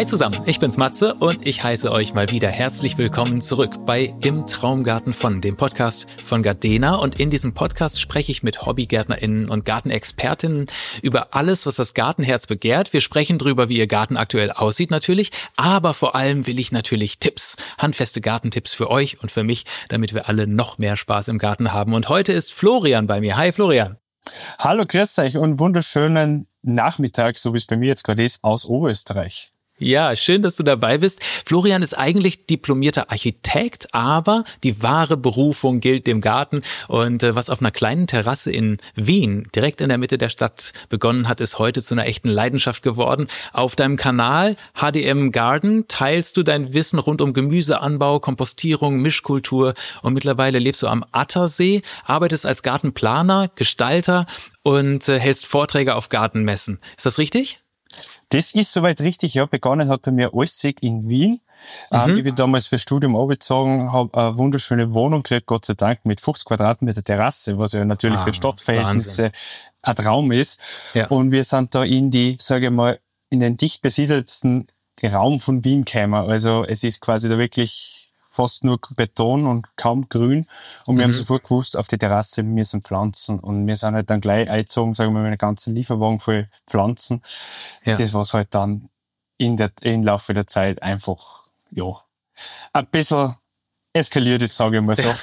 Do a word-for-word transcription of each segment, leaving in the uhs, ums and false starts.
Hi zusammen, ich bin's Matze und ich heiße euch mal wieder herzlich willkommen zurück bei Im Traumgarten von, dem Podcast von Gardena. Und in diesem Podcast spreche ich mit HobbygärtnerInnen und Gartenexpertinnen über alles, was das Gartenherz begehrt. Wir sprechen drüber, wie ihr Garten aktuell aussieht natürlich, aber vor allem will ich natürlich Tipps, handfeste Gartentipps für euch und für mich, damit wir alle noch mehr Spaß im Garten haben. Und heute ist Florian bei mir. Hi Florian. Hallo, grüß euch und wunderschönen Nachmittag, so wie es bei mir jetzt gerade ist, aus Oberösterreich. Ja, schön, dass du dabei bist. Florian ist eigentlich diplomierter Architekt, aber die wahre Berufung gilt dem Garten. Und äh, was auf einer kleinen Terrasse in Wien, direkt in der Mitte der Stadt, begonnen hat, ist heute zu einer echten Leidenschaft geworden. Auf deinem Kanal H D M Garden teilst du dein Wissen rund um Gemüseanbau, Kompostierung, Mischkultur und mittlerweile lebst du am Attersee, arbeitest als Gartenplaner, Gestalter und äh, hältst Vorträge auf Gartenmessen. Ist das richtig? Das ist soweit richtig, ja. Begonnen hat bei mir alles in Wien. Mhm. Ähm, ich bin damals fürs Studium abgezogen, habe eine wunderschöne Wohnung gekriegt, Gott sei Dank, mit fünfzig Quadratmeter Terrasse, was ja natürlich ah, für Stadtverhältnisse Wahnsinn. Ein Traum ist. Ja. Und wir sind da in die, sage ich mal, in den dicht besiedelsten Raum von Wien gekommen. Also es ist quasi da wirklich fast nur Beton und kaum Grün. Und wir mhm. haben sofort gewusst, auf die Terrasse müssen Pflanzen. Und wir sind halt dann gleich eingezogen, sagen wir mal, mit einem ganzen Lieferwagen voll Pflanzen. Ja. Das war halt dann in der, im Laufe der Zeit einfach, ja, ein bisschen eskaliert ist, sage ich mal so.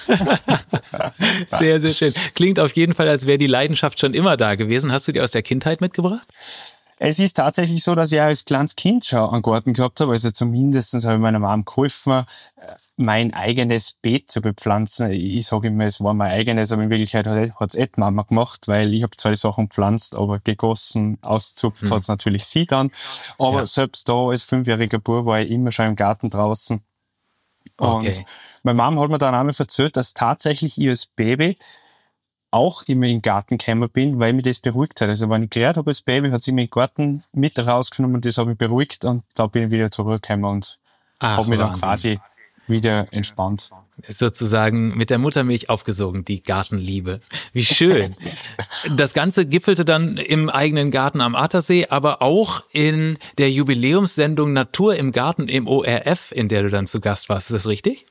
Sehr, sehr schön. Klingt auf jeden Fall, als wäre die Leidenschaft schon immer da gewesen. Hast du die aus der Kindheit mitgebracht? Es ist tatsächlich so, dass ich als kleines Kind schon einen Garten gehabt habe. Also zumindest habe ich meiner Mom geholfen, mein eigenes Beet zu bepflanzen. Ich sage immer, es war mein eigenes, aber in Wirklichkeit hat es eh die Mama gemacht, weil ich habe zwar die Sachen gepflanzt, aber gegossen, auszupft mhm. hat es natürlich sie dann. Aber ja. selbst da als fünfjähriger Bub war ich immer schon im Garten draußen. Und okay. meine Mama hat mir dann einmal erzählt, dass tatsächlich ich als Baby auch immer in den Garten gekommen bin, weil mich das beruhigt hat. Also wenn ich gerät habe als Baby, hat sie mich in den Garten mit rausgenommen und das hat mich beruhigt und da bin ich wieder zurückgekommen und habe mich dann quasi wieder entspannt. Sozusagen mit der Muttermilch aufgesogen, die Gartenliebe. Wie schön. Das Ganze gipfelte dann im eigenen Garten am Attersee, aber auch in der Jubiläumssendung Natur im Garten im O R F, in der du dann zu Gast warst. Ist das richtig?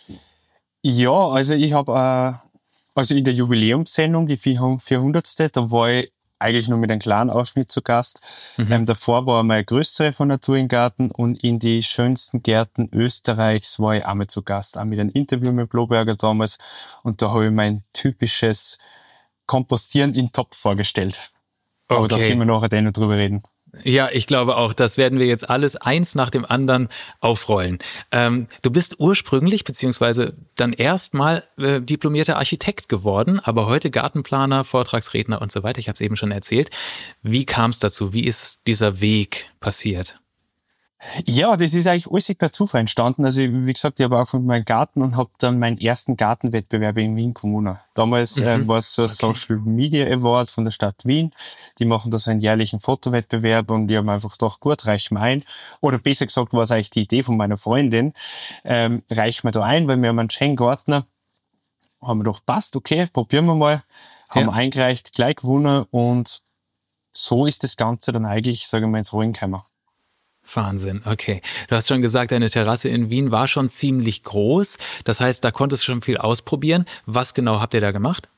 Ja, also ich habe äh Also in der Jubiläumssendung, die vierhundertste, da war ich eigentlich nur mit einem kleinen Ausschnitt zu Gast. Mhm. Ähm, davor war mal eine größere von Natur im Garten und in die schönsten Gärten Österreichs war ich auch mal zu Gast, auch mit einem Interview mit Bloberger damals. Und da habe ich mein typisches Kompostieren in Topf vorgestellt. Okay. Aber da können wir nachher noch drüber reden. Ja, ich glaube auch, das werden wir jetzt alles eins nach dem anderen aufrollen. Ähm, du bist ursprünglich, beziehungsweise dann erstmal äh, diplomierter Architekt geworden, aber heute Gartenplaner, Vortragsredner und so weiter. Ich habe es eben schon erzählt. Wie kam es dazu? Wie ist dieser Weg passiert? Ja, das ist eigentlich alles per Zufall entstanden. Also wie gesagt, ich habe auch von meinem Garten und habe dann meinen ersten Gartenwettbewerb in Wien gewonnen. Damals mhm. äh, war es so ein okay. Social Media Award von der Stadt Wien. Die machen da so einen jährlichen Fotowettbewerb und die haben einfach gedacht, gut, reich mir ein. Oder besser gesagt, war es eigentlich die Idee von meiner Freundin, ähm, reich mir da ein, weil wir haben einen schönen Gartner. Haben wir gedacht, passt, okay, probieren wir mal. Haben ja. eingereicht, gleich gewonnen und so ist das Ganze dann eigentlich, sagen wir, ins Rollen gekommen. Wahnsinn, okay. Du hast schon gesagt, deine Terrasse in Wien war schon ziemlich groß. Das heißt, da konntest du schon viel ausprobieren. Was genau habt ihr da gemacht?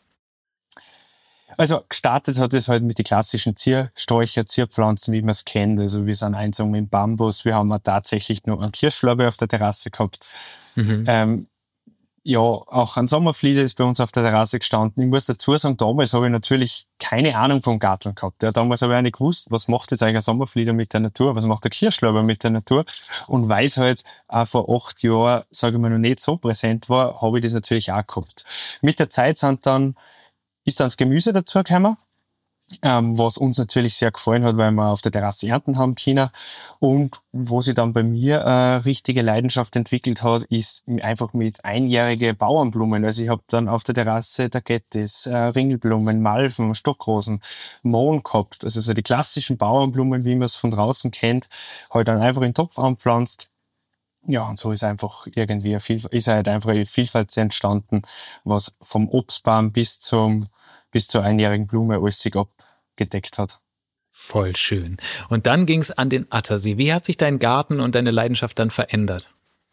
Also gestartet hat es halt mit den klassischen Ziersträucher, Zierpflanzen, wie man es kennt. Also wir sind eingezogen mit Bambus. Wir haben tatsächlich noch einen Kirschlorbeer auf der Terrasse gehabt. Mhm. Ähm, ja, auch ein Sommerflieder ist bei uns auf der Terrasse gestanden. Ich muss dazu sagen, damals habe ich natürlich keine Ahnung vom Garteln gehabt. Ja, damals habe ich auch nicht gewusst, was macht jetzt eigentlich ein Sommerflieder mit der Natur, was macht der Kirschlorbeer mit der Natur. Und weil es halt auch vor acht Jahren, sage ich mal, noch nicht so präsent war, habe ich das natürlich auch gehabt. Mit der Zeit sind dann, ist dann das Gemüse dazu gekommen. Ähm, was uns natürlich sehr gefallen hat, weil wir auf der Terrasse ernten haben können. Und wo sich dann bei mir eine richtige Leidenschaft entwickelt hat, ist einfach mit einjährige Bauernblumen. Also ich habe dann auf der Terrasse Tagetes, äh, Ringelblumen, Malven, Stockrosen, Mohn gehabt. Also so die klassischen Bauernblumen, wie man es von draußen kennt, halt dann einfach in den Topf anpflanzt. Ja, und so ist einfach irgendwie eine Vielfalt, ist halt einfach eine Vielfalt entstanden, was vom Obstbaum bis zum bis zur einjährigen Blume alles sich abgedeckt hat. Voll schön. Und dann ging es an den Attersee. Wie hat sich dein Garten und deine Leidenschaft dann verändert?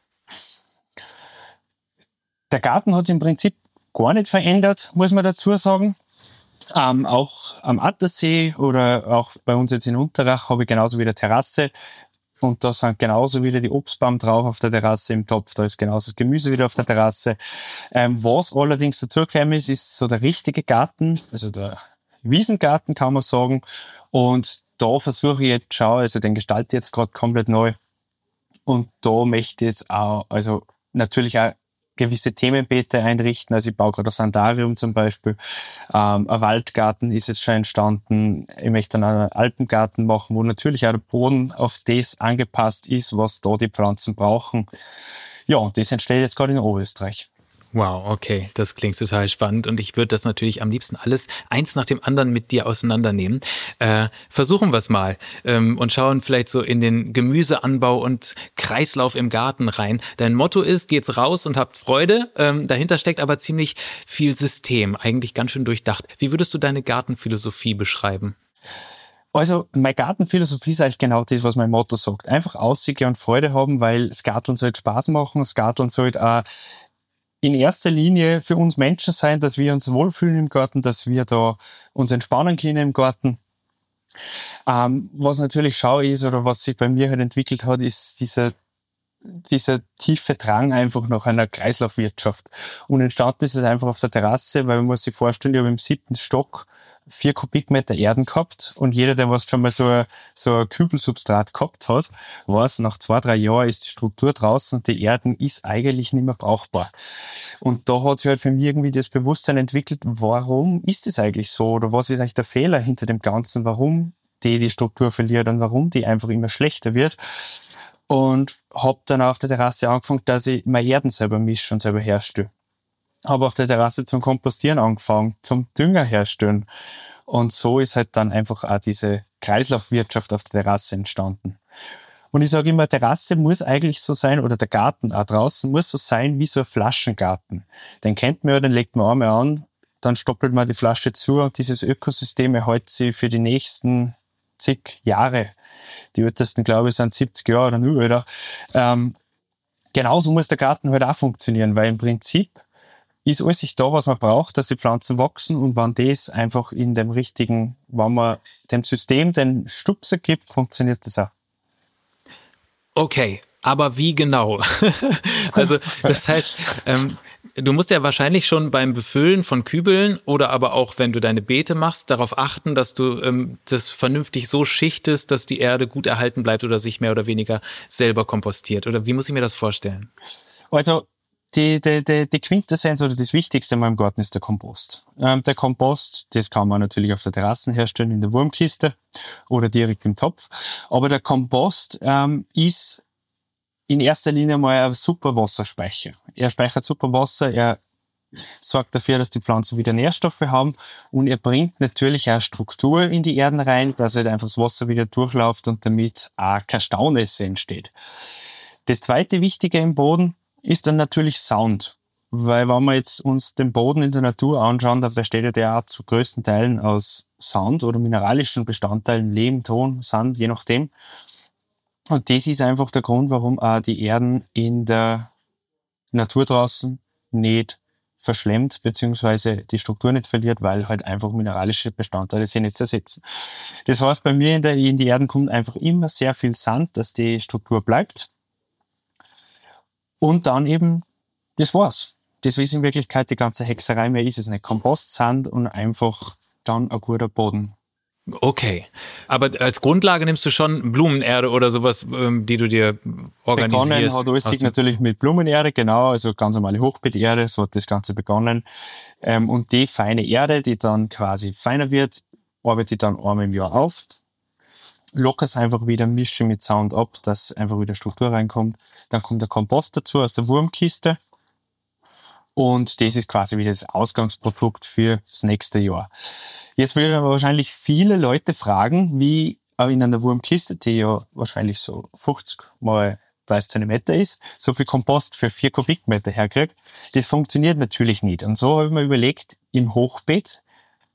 Der Garten hat sich im Prinzip gar nicht verändert, muss man dazu sagen. Ähm, auch am Attersee oder auch bei uns jetzt in Unterrach habe ich genauso wieder Terrasse. Und da sind genauso wieder die Obstbaum drauf auf der Terrasse im Topf. Da ist genauso das Gemüse wieder auf der Terrasse. Ähm, was allerdings dazugekommen ist, ist so der richtige Garten, also der Wiesengarten kann man sagen. Und da versuche ich jetzt schon, also den gestalte ich jetzt gerade komplett neu. Und da möchte ich jetzt auch, also natürlich auch gewisse Themenbeete einrichten. Also ich baue gerade ein Sandarium zum Beispiel. Ähm, ein Waldgarten ist jetzt schon entstanden. Ich möchte dann einen Alpengarten machen, wo natürlich auch der Boden auf das angepasst ist, was da die Pflanzen brauchen. Ja, und das entsteht jetzt gerade in Oberösterreich. Wow, okay, das klingt total spannend und ich würde das natürlich am liebsten alles eins nach dem anderen mit dir auseinandernehmen. Äh, versuchen wir es mal ähm, und schauen vielleicht so in den Gemüseanbau und Kreislauf im Garten rein. Dein Motto ist, geht's raus und habt Freude. Ähm, dahinter steckt aber ziemlich viel System, eigentlich ganz schön durchdacht. Wie würdest du deine Gartenphilosophie beschreiben? Also, meine Gartenphilosophie ist eigentlich genau das, was mein Motto sagt. Einfach aussehen und Freude haben, weil das Garteln soll Spaß machen, das Garteln soll auch in erster Linie für uns Menschen sein, dass wir uns wohlfühlen im Garten, dass wir da uns entspannen können im Garten. Ähm, was natürlich schau ist oder was sich bei mir halt entwickelt hat, ist dieser, dieser tiefe Drang einfach nach einer Kreislaufwirtschaft. Und entstanden ist es einfach auf der Terrasse, weil man muss sich vorstellen, ich habe im siebten Stock vier Kubikmeter Erden gehabt und jeder, der was schon mal so ein, so ein Kübelsubstrat gehabt hat, weiß, nach zwei, drei Jahren ist die Struktur draußen und die Erden ist eigentlich nicht mehr brauchbar. Und da hat sich halt für mich irgendwie das Bewusstsein entwickelt, warum ist das eigentlich so oder was ist eigentlich der Fehler hinter dem Ganzen, warum die die Struktur verliert und warum die einfach immer schlechter wird. Und habe dann auf der Terrasse angefangen, dass ich meine Erden selber mische und selber herstelle. Habe auf der Terrasse zum Kompostieren angefangen, zum Dünger herstellen. Und so ist halt dann einfach auch diese Kreislaufwirtschaft auf der Terrasse entstanden. Und ich sage immer, Terrasse muss eigentlich so sein, oder der Garten auch draußen muss so sein wie so ein Flaschengarten. Den kennt man ja, den legt man einmal an, dann stoppelt man die Flasche zu und dieses Ökosystem erhält sich für die nächsten zig Jahre. Die ältesten, glaube ich, sind siebzig Jahre oder nur älter. Ähm, genauso muss der Garten halt auch funktionieren, weil im Prinzip ist alles sich da, was man braucht, dass die Pflanzen wachsen und wenn das einfach in dem richtigen, wenn man dem System den Stupser gibt, funktioniert das auch. Okay, aber wie genau? Also das heißt, ähm, du musst ja wahrscheinlich schon beim Befüllen von Kübeln oder aber auch, wenn du deine Beete machst, darauf achten, dass du ähm, das vernünftig so schichtest, dass die Erde gut erhalten bleibt oder sich mehr oder weniger selber kompostiert. Oder wie muss ich mir das vorstellen? Also Die, die, die, die Quintessenz oder das Wichtigste in meinem Garten ist der Kompost. Ähm, der Kompost, das kann man natürlich auf der Terrasse herstellen, in der Wurmkiste oder direkt im Topf. Aber der Kompost ähm, ist in erster Linie mal ein super Wasserspeicher. Er speichert super Wasser, er sorgt dafür, dass die Pflanzen wieder Nährstoffe haben und er bringt natürlich auch Struktur in die Erden rein, dass halt einfach das Wasser wieder durchläuft und damit auch keine Staunässe entsteht. Das zweite Wichtige im Boden ist dann natürlich Sound. Weil wenn wir jetzt uns den Boden in der Natur anschauen, da besteht ja der auch zu größten Teilen aus Sand oder mineralischen Bestandteilen, Lehm, Ton, Sand, je nachdem. Und das ist einfach der Grund, warum auch die Erden in der Natur draußen nicht verschlemmt, beziehungsweise die Struktur nicht verliert, weil halt einfach mineralische Bestandteile sie nicht zersetzen. Das heißt, bei mir in, der, in die Erden kommt einfach immer sehr viel Sand, dass die Struktur bleibt. Und dann eben, das war's. Das ist in Wirklichkeit die ganze Hexerei, mehr ist es nicht. Kompost, Sand und einfach dann ein guter Boden. Okay, aber als Grundlage nimmst du schon Blumenerde oder sowas, die du dir organisierst? Begonnen hat alles natürlich mit Blumenerde, genau, also ganz normale Hochbeeterde, so hat das Ganze begonnen. Und die feine Erde, die dann quasi feiner wird, arbeite ich dann einmal im Jahr auf, locker es einfach wieder, mische mit Sound ab, dass einfach wieder Struktur reinkommt. Dann kommt der Kompost dazu aus der Wurmkiste. Und das ist quasi wieder das Ausgangsprodukt für das nächste Jahr. Jetzt würden aber wahrscheinlich viele Leute fragen, wie in einer Wurmkiste, die ja wahrscheinlich so fünfzig mal dreißig Zentimeter ist, so viel Kompost für vier Kubikmeter herkriegt. Das funktioniert natürlich nicht. Und so habe ich mir überlegt, im Hochbeet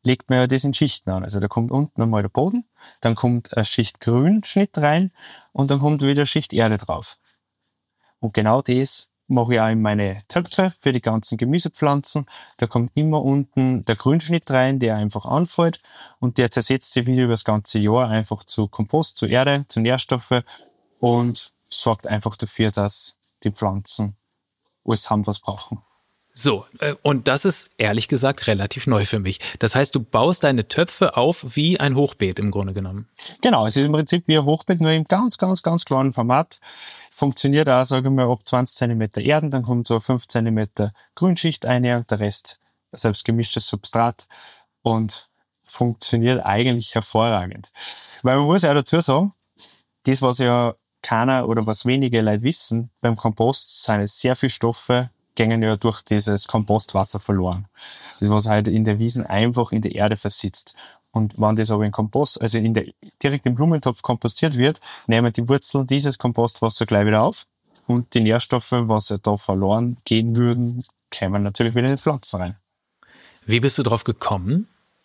legt man ja das in Schichten an. Also da kommt unten einmal der Boden, dann kommt eine Schicht Grünschnitt rein und dann kommt wieder eine Schicht Erde drauf. Und genau das mache ich auch in meine Töpfe für die ganzen Gemüsepflanzen. Da kommt immer unten der Grünschnitt rein, der einfach anfällt und der zersetzt sich wieder über das ganze Jahr einfach zu Kompost, zu Erde, zu Nährstoffe und sorgt einfach dafür, dass die Pflanzen alles haben, was brauchen. So, und das ist ehrlich gesagt relativ neu für mich. Das heißt, du baust deine Töpfe auf wie ein Hochbeet im Grunde genommen. Genau, es ist im Prinzip wie ein Hochbeet, nur im ganz, ganz, ganz kleinen Format. Funktioniert auch, sagen wir mal, ab zwanzig Zentimeter Erden, dann kommt so fünf Zentimeter Grünschicht rein und der Rest selbst gemischtes Substrat und funktioniert eigentlich hervorragend. Weil man muss ja dazu sagen, das, was ja keiner oder was wenige Leute wissen, beim Kompost sind es sehr viele Stoffe, gingen ja durch dieses Kompostwasser verloren. Das, was halt in der Wiesen einfach in der Erde versitzt. Und wenn das aber in Kompost, also in der, direkt im Blumentopf kompostiert wird, nehmen die Wurzeln dieses Kompostwasser gleich wieder auf und die Nährstoffe, was ja da verloren gehen würden, kommen natürlich wieder in die Pflanzen rein. Wie bist du drauf gekommen?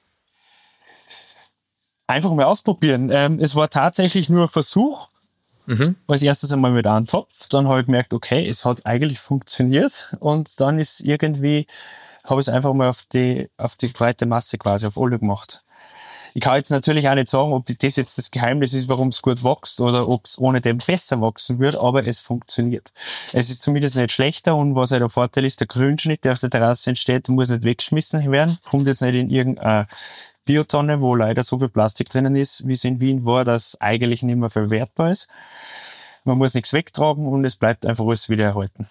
Einfach mal ausprobieren. Ähm, es war tatsächlich nur ein Versuch. Mhm. Als erstes einmal mit einem Topf, dann habe ich gemerkt, okay, es hat eigentlich funktioniert und dann ist irgendwie, habe ich es einfach mal auf die, auf die breite Masse quasi, auf alle gemacht. Ich kann jetzt natürlich auch nicht sagen, ob das jetzt das Geheimnis ist, warum es gut wächst oder ob es ohne dem besser wachsen wird, aber es funktioniert. Es ist zumindest nicht schlechter und was halt der Vorteil ist, der Grünschnitt, der auf der Terrasse entsteht, muss nicht weggeschmissen werden, kommt jetzt nicht in irgendeine Biotonne, wo leider so viel Plastik drinnen ist, wie es in Wien war, das eigentlich nicht mehr verwertbar ist. Man muss nichts wegtragen und es bleibt einfach alles wieder erhalten.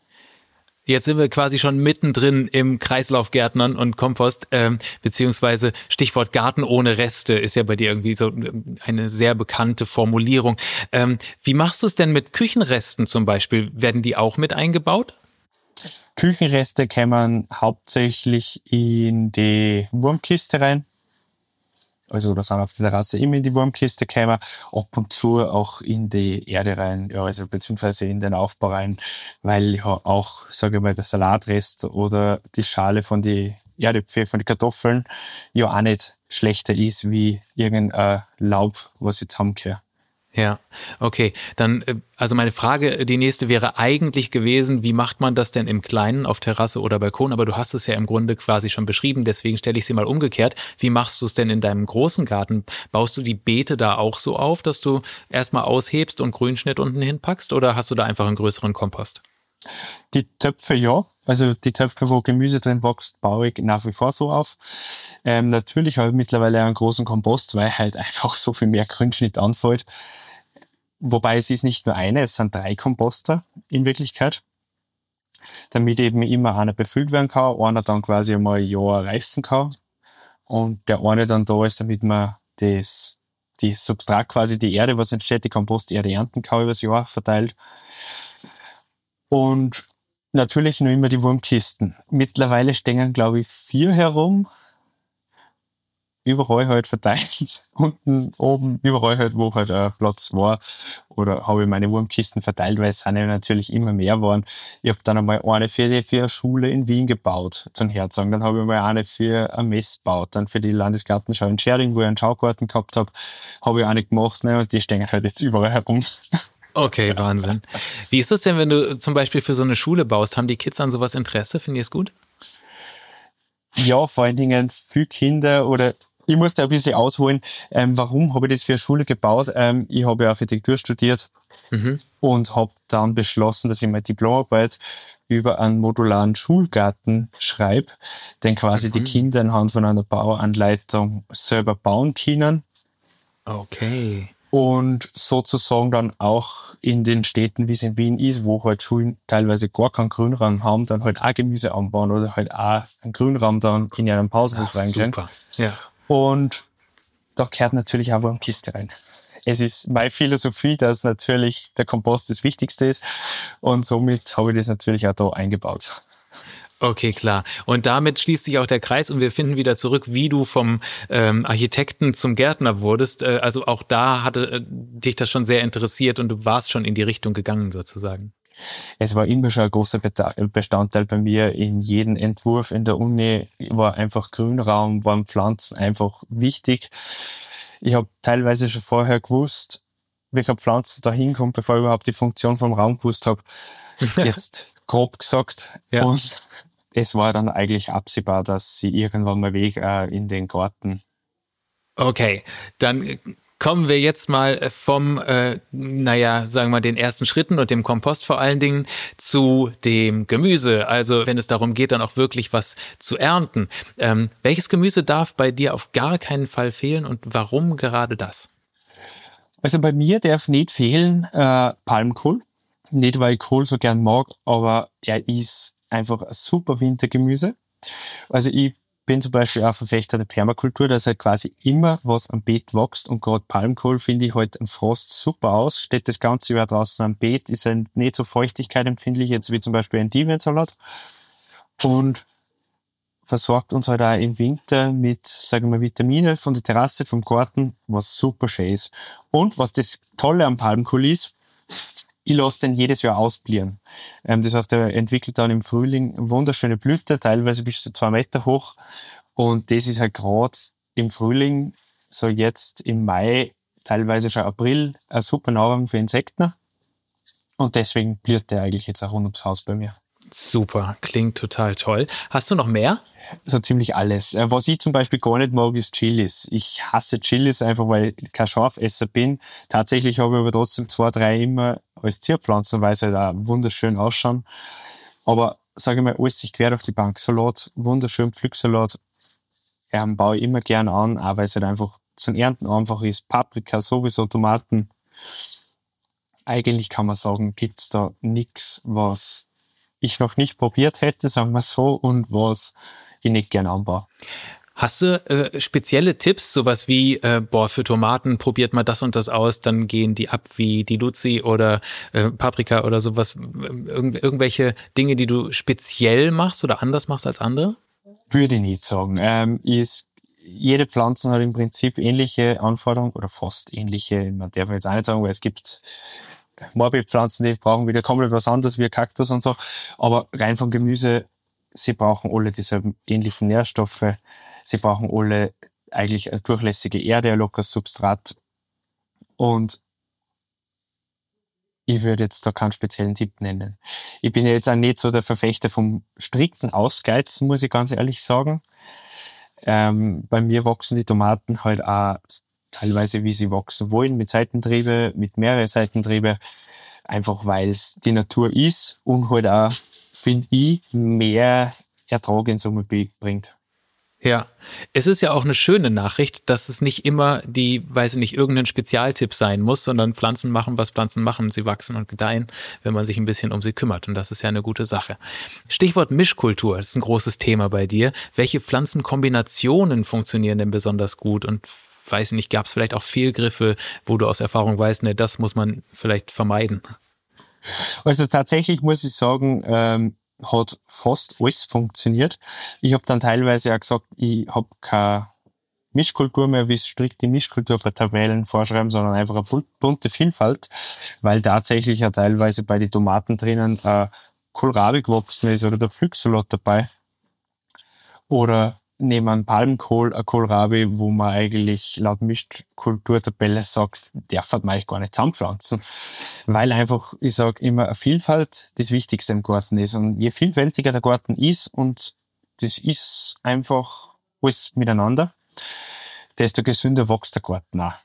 Jetzt sind wir quasi schon mittendrin im Kreislaufgärtnern und Kompost, ähm, beziehungsweise Stichwort Garten ohne Reste ist ja bei dir irgendwie so eine sehr bekannte Formulierung. Ähm, wie machst du es denn mit Küchenresten zum Beispiel? Werden die auch mit eingebaut? Küchenreste kämen hauptsächlich in die Wurmkiste rein. Also da sind auf der Terrasse immer in die Wurmkiste gekommen, ab und zu auch in die Erde rein, ja, also beziehungsweise in den Aufbau rein, weil ja auch, sage ich mal, der Salatrest oder die Schale von die Erdäpfel, von den Kartoffeln ja auch nicht schlechter ist wie irgendein Laub, was ich zusammengehört. Ja, okay. Dann, also meine Frage, die nächste wäre eigentlich gewesen, wie macht man das denn im Kleinen auf Terrasse oder Balkon? Aber du hast es ja im Grunde quasi schon beschrieben, deswegen stelle ich sie mal umgekehrt. Wie machst du es denn in deinem großen Garten? Baust du die Beete da auch so auf, dass du erstmal aushebst und Grünschnitt unten hinpackst oder hast du da einfach einen größeren Kompost? Die Töpfe ja, also die Töpfe, wo Gemüse drin wächst, baue ich nach wie vor so auf. Ähm, natürlich habe ich mittlerweile einen großen Kompost, weil halt einfach so viel mehr Grünschnitt anfällt. Wobei es ist nicht nur eine, es sind drei Komposter in Wirklichkeit, damit eben immer einer befüllt werden kann, einer dann quasi einmal ein Jahr reifen kann und der eine dann da ist, damit man das, die Substrat quasi, die Erde, was entsteht, die Komposterde ernten kann über das Jahr verteilt. Und natürlich nur immer die Wurmkisten. Mittlerweile stehen, glaube ich, vier herum. Überall halt verteilt. Unten, oben, überall halt, wo halt ein Platz war. Oder habe ich meine Wurmkisten verteilt, weil es sind ja natürlich immer mehr geworden. Ich habe dann einmal eine für, die, für eine Schule in Wien gebaut, zum Herzagen. Dann habe ich mal eine für ein Mess gebaut. Dann für die Landesgartenschau in Schering, wo ich einen Schaugarten gehabt habe, habe ich eine gemacht. Ne, und die stehen halt jetzt überall herum. Okay, Wahnsinn. Wie ist das denn, wenn du zum Beispiel für so eine Schule baust? Haben die Kids an sowas Interesse? Finden die es gut? Ja, vor allen Dingen viele Kinder oder ich muss da ein bisschen ausholen. Ähm, warum habe ich das für eine Schule gebaut? Ähm, ich habe ja Architektur studiert mhm. und habe dann beschlossen, dass ich meine Diplomarbeit über einen modularen Schulgarten schreibe, den quasi mhm. die Kinder anhand von einer Bauanleitung selber bauen können. Okay. Und sozusagen dann auch in den Städten, wie es in Wien ist, wo halt Schulen teilweise gar keinen Grünraum haben, dann halt auch Gemüse anbauen oder halt auch einen Grünraum dann in einen Pausenhof reinkriegen. Super, ja. Und da gehört natürlich auch Wurmkiste rein. Es ist meine Philosophie, dass natürlich der Kompost das Wichtigste ist und somit habe ich das natürlich auch da eingebaut. Okay, klar. Und damit schließt sich auch der Kreis und wir finden wieder zurück, wie du vom ähm, Architekten zum Gärtner wurdest. Äh, also auch da hatte äh, dich das schon sehr interessiert und du warst schon in die Richtung gegangen sozusagen. Es war immer schon ein großer Bestandteil bei mir. In jedem Entwurf in der Uni war einfach Grünraum, waren Pflanzen einfach wichtig. Ich habe teilweise schon vorher gewusst, welche Pflanzen da hinkommen, bevor ich überhaupt die Funktion vom Raum gewusst habe. Jetzt grob gesagt. Ja. Und es war dann eigentlich absehbar, dass sie irgendwann mal Weg äh, in den Garten. Okay, dann kommen wir jetzt mal vom, äh, naja, sagen wir mal, den ersten Schritten und dem Kompost vor allen Dingen zu dem Gemüse. Also wenn es darum geht, dann auch wirklich was zu ernten. Ähm, welches Gemüse darf bei dir auf gar keinen Fall fehlen und warum gerade das? Also bei mir darf nicht fehlen äh, Palmkohl. Nicht, weil ich Kohl so gern mag, aber er ist einfach ein super Wintergemüse. Also ich bin zum Beispiel auch Verfechter der Permakultur, dass halt quasi immer was am Beet wächst und gerade Palmkohl finde ich halt im Frost super aus. Steht das ganze Jahr draußen am Beet, ist halt nicht so feuchtigkeitsempfindlich jetzt wie zum Beispiel ein Endivensalat und versorgt uns halt auch im Winter mit, sagen wir, Vitamine von der Terrasse, vom Garten, was super schön ist. Und was das Tolle am Palmkohl ist, ich lasse den jedes Jahr ausblieren. Ähm, das heißt, er entwickelt dann im Frühling wunderschöne Blüte, teilweise bis zu zwei Meter hoch. Und das ist halt gerade im Frühling, so jetzt im Mai, teilweise schon April, eine super Nahrung für Insekten. Und deswegen blüht der eigentlich jetzt auch rund ums Haus bei mir. Super, klingt total toll. Hast du noch mehr? So ziemlich alles. Was ich zum Beispiel gar nicht mag, ist Chilis. Ich hasse Chilis einfach, weil ich kein Scharfesser bin. Tatsächlich habe ich aber trotzdem zwei, drei immer als Zierpflanzen, weil sie da wunderschön ausschauen. Aber sage ich mal, alles sich quer durch die Bank. Salat, wunderschön Pflücksalat, ähm, baue ich immer gern an, auch weil es halt einfach zum Ernten einfach ist. Paprika sowieso, Tomaten. Eigentlich kann man sagen, gibt's da nichts, was ich noch nicht probiert hätte, sagen wir so, und was ich nicht gern anbaue. Hast du äh, spezielle Tipps, sowas wie, äh, boah, für Tomaten probiert mal das und das aus, dann gehen die ab wie die Luzi oder äh, Paprika oder sowas, Irgendw- irgendwelche Dinge, die du speziell machst oder anders machst als andere? Würde ich nicht sagen. Ähm, ist, jede Pflanze hat im Prinzip ähnliche Anforderungen oder fast ähnliche, man darf jetzt auch nicht sagen, weil es gibt Morbidpflanzen, die brauchen wieder komplett was anderes wie Kaktus und so. Aber rein vom Gemüse, sie brauchen alle dieselben ähnlichen Nährstoffe. Sie brauchen alle eigentlich eine durchlässige Erde, ein lockeres Substrat. Und ich würde jetzt da keinen speziellen Tipp nennen. Ich bin ja jetzt auch nicht so der Verfechter vom strikten Ausgeizen, muss ich ganz ehrlich sagen. Ähm, bei mir wachsen die Tomaten halt auch teilweise, wie sie wachsen wollen, mit Seitentriebe, mit mehreren Seitentriebe, einfach weil es die Natur ist und halt auch, finde ich, mehr Ertrag in Summe bringt. Ja, es ist ja auch eine schöne Nachricht, dass es nicht immer die, weiß ich nicht, irgendein Spezialtipp sein muss, sondern Pflanzen machen, was Pflanzen machen. Sie wachsen und gedeihen, wenn man sich ein bisschen um sie kümmert. Und das ist ja eine gute Sache. Stichwort Mischkultur, das ist ein großes Thema bei dir. Welche Pflanzenkombinationen funktionieren denn besonders gut? Und weiß ich nicht, gab es vielleicht auch Fehlgriffe, wo du aus Erfahrung weißt, ne, das muss man vielleicht vermeiden? Also tatsächlich muss ich sagen, ähm, hat fast alles funktioniert. Ich habe dann teilweise auch gesagt, ich habe keine Mischkultur mehr, wie es strikt die Mischkultur bei Tabellen vorschreiben, sondern einfach eine bunte Vielfalt, weil tatsächlich ja teilweise bei den Tomaten drinnen äh, Kohlrabi gewachsen ist oder der Pflücksalat dabei. Oder neben einem Palmkohl ein Kohlrabi, wo man eigentlich laut Mischkulturtabelle sagt, darf man eigentlich gar nicht zusammenpflanzen. Weil einfach, ich sage immer, eine Vielfalt das Wichtigste im Garten ist. Und je vielfältiger der Garten ist, und das ist einfach alles miteinander, desto gesünder wächst der Garten auch.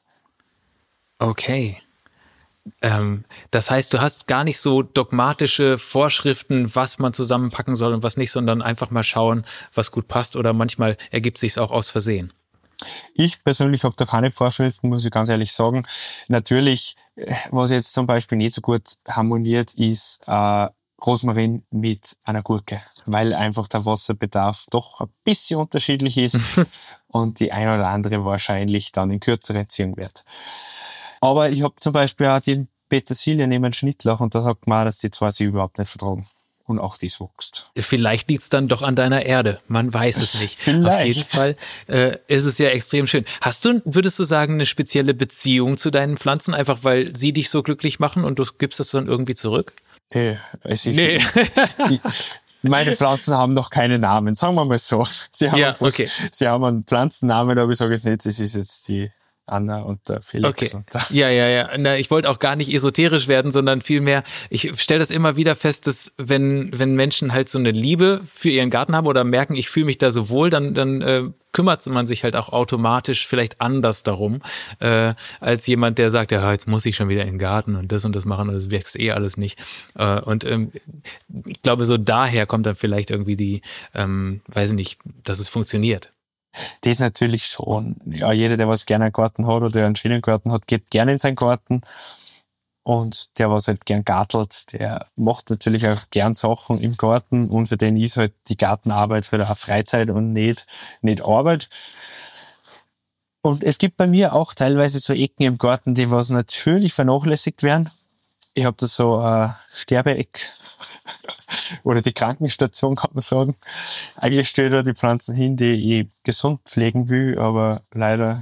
Okay. Ähm, das heißt, du hast gar nicht so dogmatische Vorschriften, was man zusammenpacken soll und was nicht, sondern einfach mal schauen, was gut passt, oder manchmal ergibt sich's auch aus Versehen. Ich persönlich habe da keine Vorschriften, muss ich ganz ehrlich sagen. Natürlich, was jetzt zum Beispiel nicht so gut harmoniert, ist äh, Rosmarin mit einer Gurke, weil einfach der Wasserbedarf doch ein bisschen unterschiedlich ist und die eine oder andere wahrscheinlich dann in kürzere ziehen wird. Aber ich habe zum Beispiel auch die Petersilie neben Schnittlauch und da sagt man, dass die zwei sich überhaupt nicht vertragen. Und auch dies wächst. Vielleicht liegt's dann doch an deiner Erde. Man weiß es nicht. Vielleicht. Auf jeden Fall äh, ist es ja extrem schön. Hast du, würdest du sagen, eine spezielle Beziehung zu deinen Pflanzen, einfach weil sie dich so glücklich machen und du gibst das dann irgendwie zurück? Nee, also ich, Nee. ich, meine Pflanzen haben noch keine Namen, sagen wir mal so. Sie haben, Ja, okay. sie haben einen Pflanzennamen, aber ich sage jetzt nicht, das ist jetzt die Anna und der Felix. Okay. Und der Ja, ja, ja. Na, ich wollte auch gar nicht esoterisch werden, sondern vielmehr, ich stelle das immer wieder fest, dass wenn wenn Menschen halt so eine Liebe für ihren Garten haben oder merken, ich fühle mich da so wohl, dann dann äh, kümmert man sich halt auch automatisch vielleicht anders darum, äh, als jemand, der sagt, ja, jetzt muss ich schon wieder in den Garten und das und das machen und das wächst eh alles nicht. Äh, und ähm, ich glaube, so daher kommt dann vielleicht irgendwie die, ähm, weiß ich nicht, dass es funktioniert. Das natürlich schon. Ja, jeder, der was gerne einen Garten hat oder einen schönen Garten hat, geht gerne in seinen Garten. Und der, was halt gern gartelt, der macht natürlich auch gern Sachen im Garten. Und für den ist halt die Gartenarbeit halt auch Freizeit und nicht, nicht Arbeit. Und es gibt bei mir auch teilweise so Ecken im Garten, die was natürlich vernachlässigt werden. Ich habe da so ein Sterbeeck oder die Krankenstation, kann man sagen. Eigentlich stelle ich da die Pflanzen hin, die ich gesund pflegen will, aber leider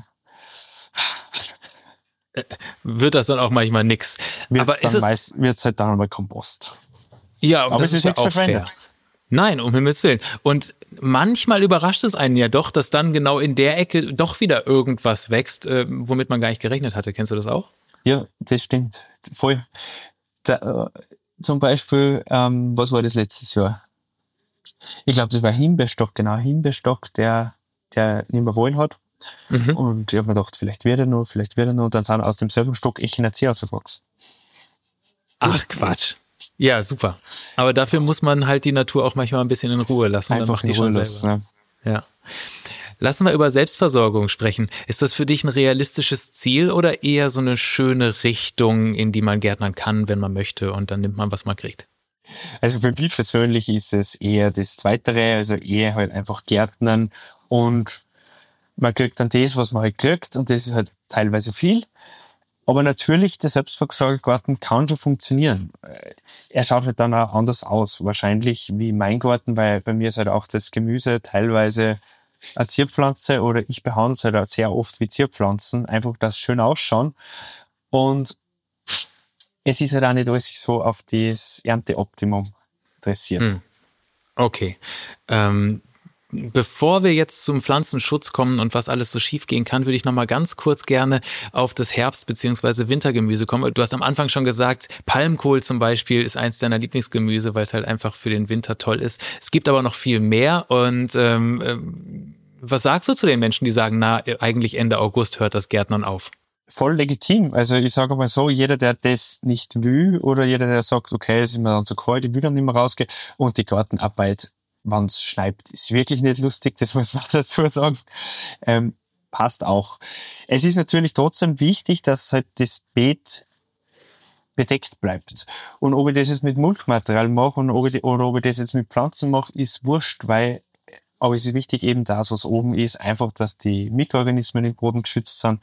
Wird das dann auch manchmal nix. wird's Aber dann ist es, meist, wird's halt dann mal Kompost. ja, Aber das es ist ja nichts auch fair. verschwendet. Nein, um Himmels Willen. Und manchmal überrascht es einen ja doch, dass dann genau in der Ecke doch wieder irgendwas wächst, äh, womit man gar nicht gerechnet hatte. Kennst du das auch? Ja, das stimmt. Voll. Da, äh, zum Beispiel, ähm, was war das letztes Jahr? Ich glaube, das war Himbeerstock, genau. Himbeerstock, der, der nicht mehr wollen hat. Mhm. Und ich habe mir gedacht, vielleicht wird er noch, vielleicht wird er noch. Und dann sind aus demselben Stock Echinacea rausgewachsen. Ach, Quatsch. Ja, super. Aber dafür muss man halt die Natur auch manchmal ein bisschen in Ruhe lassen. Dann Einfach macht in die Ruhe schon lassen. selber. Ja. Ja. Lassen wir über Selbstversorgung sprechen. Ist das für dich ein realistisches Ziel oder eher so eine schöne Richtung, in die man gärtnern kann, wenn man möchte und dann nimmt man, was man kriegt? Also für mich persönlich ist es eher das Zweitere, also eher halt einfach Gärtnern und man kriegt dann das, was man halt kriegt und das ist halt teilweise viel. Aber natürlich, der Selbstversorgergarten kann schon funktionieren. Er schaut halt dann auch anders aus, wahrscheinlich wie mein Garten, weil bei mir ist halt auch das Gemüse teilweise eine Zierpflanze oder ich behandle es halt auch sehr oft wie Zierpflanzen, einfach, dass sie schön ausschauen. Und es ist halt auch nicht alles so auf das Ernteoptimum dressiert. Hm. Okay. Ähm, bevor wir jetzt zum Pflanzenschutz kommen und was alles so schief gehen kann, würde ich noch mal ganz kurz gerne auf das Herbst- bzw. Wintergemüse kommen. Du hast am Anfang schon gesagt, Palmkohl zum Beispiel ist eins deiner Lieblingsgemüse, weil es halt einfach für den Winter toll ist. Es gibt aber noch viel mehr. Und ähm, was sagst du zu den Menschen, die sagen, na, eigentlich Ende August hört das Gärtnern auf? Voll legitim. Also ich sage mal so, jeder, der das nicht will oder jeder, der sagt, okay, es ist mir dann zu kalt, ich will dann nicht mehr rausgehen und die Gartenarbeit, wenn es schneit, ist wirklich nicht lustig, das muss man dazu sagen, ähm, passt auch. Es ist natürlich trotzdem wichtig, dass halt das Beet bedeckt bleibt. Und ob ich das jetzt mit Mulchmaterial mache und ob ich, oder ob ich das jetzt mit Pflanzen mache, ist wurscht, weil aber es ist wichtig eben das, was oben ist, einfach, dass die Mikroorganismen im Boden geschützt sind.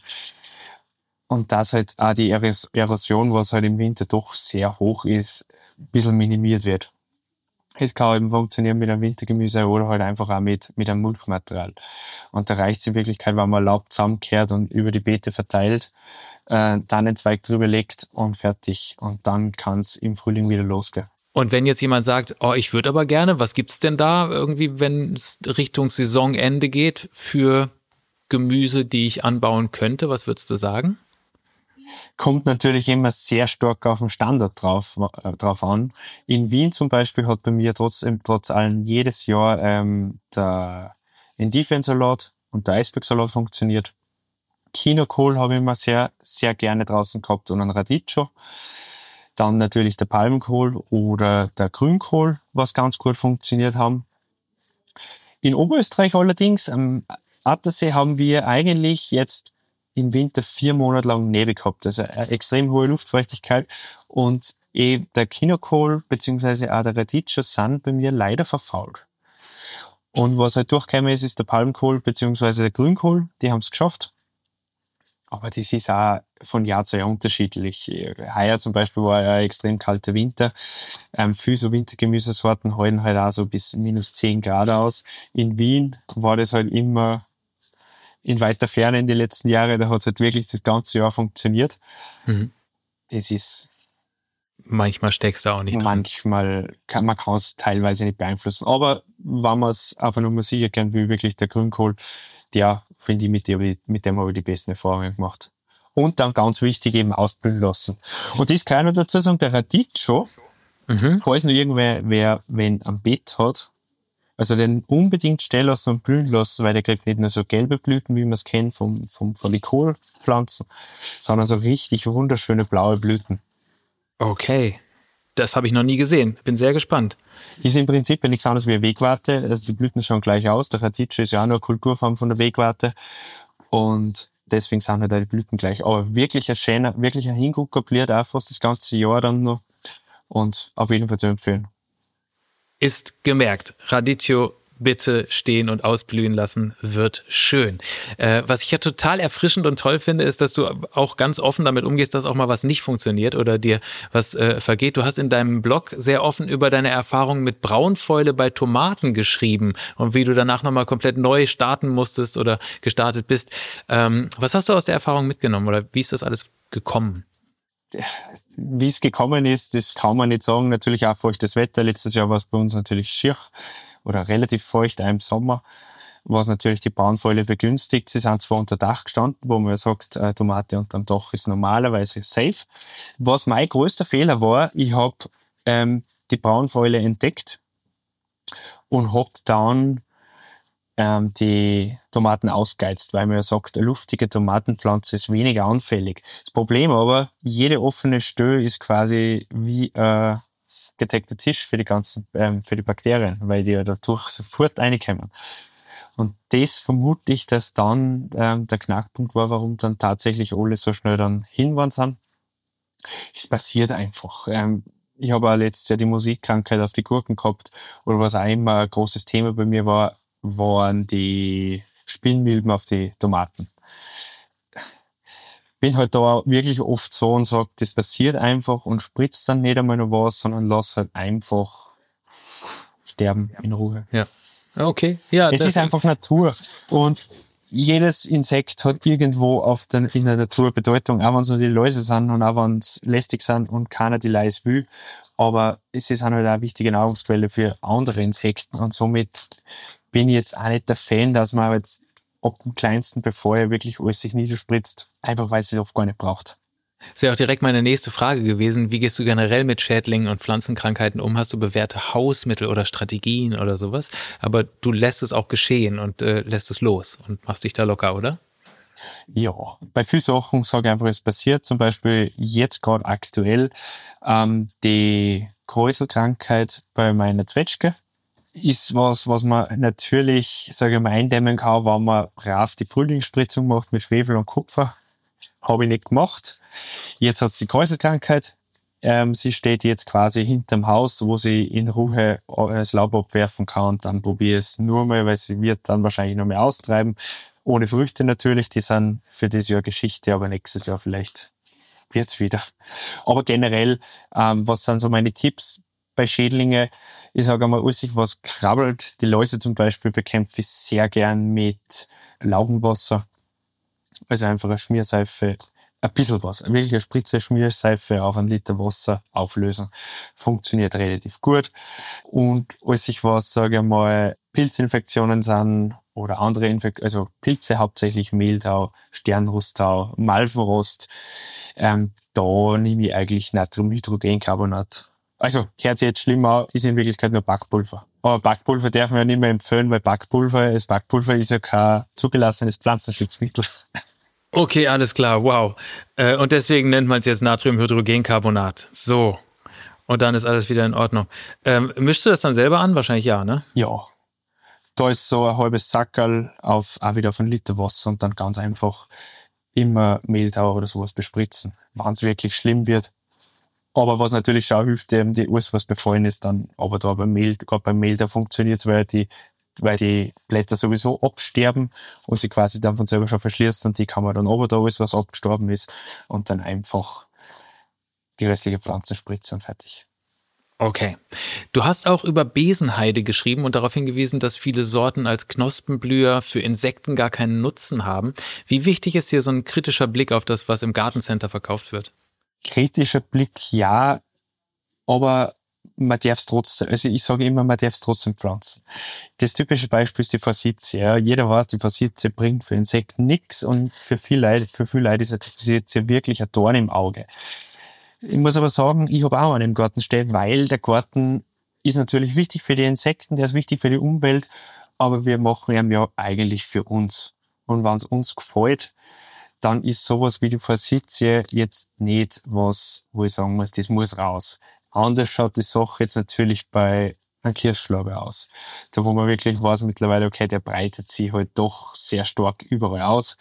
Und dass halt auch die Erosion, was halt im Winter doch sehr hoch ist, ein bisschen minimiert wird. Es kann eben funktionieren mit einem Wintergemüse oder halt einfach auch mit, mit einem Mulchmaterial. Und da reicht es in Wirklichkeit, wenn man Laub zusammenkehrt und über die Beete verteilt, äh, dann einen Zweig drüber legt und fertig. Und dann kann es im Frühling wieder losgehen. Und wenn jetzt jemand sagt, oh, ich würde aber gerne, was gibt's denn da irgendwie, wenn es Richtung Saisonende geht, für Gemüse, die ich anbauen könnte? Was würdest du sagen? Kommt natürlich immer sehr stark auf den Standard drauf, äh, drauf an. In Wien zum Beispiel hat bei mir trotz, trotz allem jedes Jahr ähm, der Endivensalat und der Eisbergsalat funktioniert. Chinakohl habe ich immer sehr, sehr gerne draußen gehabt und ein Radicchio. Dann natürlich der Palmkohl oder der Grünkohl, was ganz gut funktioniert haben. In Oberösterreich allerdings, am Attersee, haben wir eigentlich jetzt im Winter vier Monate lang Nebel gehabt, also eine extrem hohe Luftfeuchtigkeit und eh der Chinakohl beziehungsweise auch der Radicchio sind bei mir leider verfault. Und was halt durchgekommen ist, ist der Palmkohl beziehungsweise der Grünkohl, die haben es geschafft. Aber das ist auch von Jahr zu Jahr unterschiedlich. Heuer zum Beispiel war ein extrem kalter Winter. Ähm, viele so Wintergemüsesorten halten halt auch so bis minus zehn Grad aus. In Wien war das halt immer in weiter Ferne in den letzten Jahren, da hat es halt wirklich das ganze Jahr funktioniert. Mhm. Das ist Manchmal steckst du auch nicht drin. Manchmal kann man es teilweise nicht beeinflussen. Aber wenn man es einfach nur mal sicher gern will, wirklich der Grünkohl, der, finde ich, mit dem, mit dem habe ich die besten Erfahrungen gemacht. Und dann ganz wichtig, eben ausblühen lassen. Und das kann ich noch dazu sagen, der Radicchio, mhm. falls noch irgendwer, wer, wen am Bett hat, also den unbedingt stehen lassen und blühen lassen, weil der kriegt nicht nur so gelbe Blüten, wie man es kennt vom, vom, von den Kohlpflanzen, sondern so richtig wunderschöne blaue Blüten. Okay, das habe ich noch nie gesehen. Bin sehr gespannt. Ist im Prinzip nichts anderes wie eine Wegwarte. Also die Blüten schauen gleich aus. Der Radicchio ist ja auch nur eine Kulturform von der Wegwarte. Und deswegen sind halt die Blüten gleich. Aber wirklich ein schöner, wirklich ein Hingucker, bliert auch fast das ganze Jahr dann noch. Und auf jeden Fall zu empfehlen. Ist gemerkt. Radicchio bitte stehen und ausblühen lassen, wird schön. Äh, was ich ja total erfrischend und toll finde, ist, dass du auch ganz offen damit umgehst, dass auch mal was nicht funktioniert oder dir was äh, vergeht. Du hast in deinem Blog sehr offen über deine Erfahrungen mit Braunfäule bei Tomaten geschrieben und wie du danach nochmal komplett neu starten musstest oder gestartet bist. Ähm, was hast du aus der Erfahrung mitgenommen oder wie ist das alles gekommen? Wie es gekommen ist, das kann man nicht sagen. Natürlich auch feuchtes Wetter. Letztes Jahr war es bei uns natürlich schier oder relativ feucht, auch im Sommer, was natürlich die Braunfäule begünstigt. Sie sind zwar unter Dach gestanden, wo man sagt, äh, Tomate unterm Dach ist normalerweise safe. Was mein größter Fehler war, ich habe ähm, die Braunfäule entdeckt und habe dann ähm, die Tomaten ausgeizt, weil man ja sagt, eine luftige Tomatenpflanze ist weniger anfällig. Das Problem aber, jede offene Stelle ist quasi wie ein äh, gedeckter Tisch für die ganzen, ähm, für die Bakterien, weil die ja dadurch sofort reinkommen. Und das vermute ich, dass dann ähm, der Knackpunkt war, warum dann tatsächlich alle so schnell dann hinwand sind. Es passiert einfach. Ähm, ich habe auch letztes Jahr die Musikkrankheit auf die Gurken gehabt, oder was auch immer ein großes Thema bei mir war, waren die Spinnmilben auf die Tomaten. Bin halt da wirklich oft so und sage, das passiert einfach und spritzt dann nicht einmal noch was, sondern lass halt einfach sterben in Ruhe. Ja. Okay. Ja. Es ist einfach Natur. Und jedes Insekt hat irgendwo auf den, in der Natur Bedeutung, auch wenn es nur die Läuse sind und auch wenn es lästig sind und keiner die Läuse will. Aber es ist halt auch eine wichtige Nahrungsquelle für andere Insekten und somit bin ich jetzt auch nicht der Fan, dass man halt ab dem Kleinsten, bevor er wirklich alles sich niederspritzt, einfach weil es es oft gar nicht braucht. Das wäre auch direkt meine nächste Frage gewesen. Wie gehst du generell mit Schädlingen und Pflanzenkrankheiten um? Hast du bewährte Hausmittel oder Strategien oder sowas? Aber du lässt es auch geschehen und äh, lässt es los und machst dich da locker, oder? Ja, bei vielen Sachen sage ich einfach, es passiert. Zum Beispiel jetzt gerade aktuell ähm, die Kräuselkrankheit bei meiner Zwetschge. Ist was, was man natürlich, sage ich mal, eindämmen kann, wenn man brav die Frühlingsspritzung macht mit Schwefel und Kupfer. Habe ich nicht gemacht. Jetzt hat sie die Kräuselkrankheit. Ähm, sie steht jetzt quasi hinterm Haus, wo sie in Ruhe das Laub abwerfen kann. Dann probiere ich es nur mal, weil sie wird dann wahrscheinlich noch mehr austreiben. Ohne Früchte natürlich, die sind für dieses Jahr Geschichte, aber nächstes Jahr vielleicht wird's wieder. Aber generell, ähm, was sind so meine Tipps bei Schädlinge? Ich sage einmal, alles, was krabbelt, die Läuse zum Beispiel bekämpfe ich sehr gern mit Laugenwasser. Also einfach eine Schmierseife, ein bisschen was, wirklich eine Spritze Schmierseife auf einen Liter Wasser auflösen. Funktioniert relativ gut. Und alles, was, sage ich mal, Pilzinfektionen sind oder andere Infektionen, also Pilze hauptsächlich Mehltau, Sternrosttau, Malvenrost, ähm, da nehme ich eigentlich Natriumhydrogencarbonat. Also, hört sich jetzt schlimm an, ist in Wirklichkeit nur Backpulver. Aber Backpulver darf man ja nicht mehr empfehlen, weil Backpulver, das Backpulver ist ja kein zugelassenes Pflanzenschutzmittel. Okay, alles klar, wow. Äh, und deswegen nennt man es jetzt Natriumhydrogencarbonat. So. Und dann ist alles wieder in Ordnung. Ähm, mischst du das dann selber an? Wahrscheinlich ja, ne? Ja. Da ist so ein halbes Sackerl auf, auch wieder auf einen Liter Wasser und dann ganz einfach immer Mehltau oder sowas bespritzen, wenn es wirklich schlimm wird. Aber was natürlich schon hilft, eben die alles, was befallen ist, dann, aber da beim Mehl, gerade beim Mehl, da funktioniert es, weil die, weil die Blätter sowieso absterben und sie quasi dann von selber schon verschließen und die kann man dann aber da alles, was abgestorben ist und dann einfach die restliche Pflanze spritzen und fertig. Okay. Du hast auch über Besenheide geschrieben und darauf hingewiesen, dass viele Sorten als Knospenblüher für Insekten gar keinen Nutzen haben. Wie wichtig ist hier so ein kritischer Blick auf das, was im Gartencenter verkauft wird? Kritischer Blick, ja. aber man darf es trotzdem, also ich sage immer, man darf es trotzdem pflanzen. Das typische Beispiel ist die Forsythie. Ja. Jeder weiß, die Forsythie bringt für Insekten nichts und für viele Leute, für viele Leute ist die Forsythie wirklich ein Dorn im Auge. Ich muss aber sagen, ich habe auch einen im Garten stehen, weil der Garten ist natürlich wichtig für die Insekten, der ist wichtig für die Umwelt, aber wir machen ihn ja eigentlich für uns. Und wenn es uns gefällt, dann ist sowas wie die Forsythie jetzt nicht was, wo ich sagen muss, das muss raus. Anders schaut die Sache jetzt natürlich bei einem Kirschlorbeer aus. Da wo man wirklich weiß mittlerweile, okay, der breitet sich halt doch sehr stark überall aus.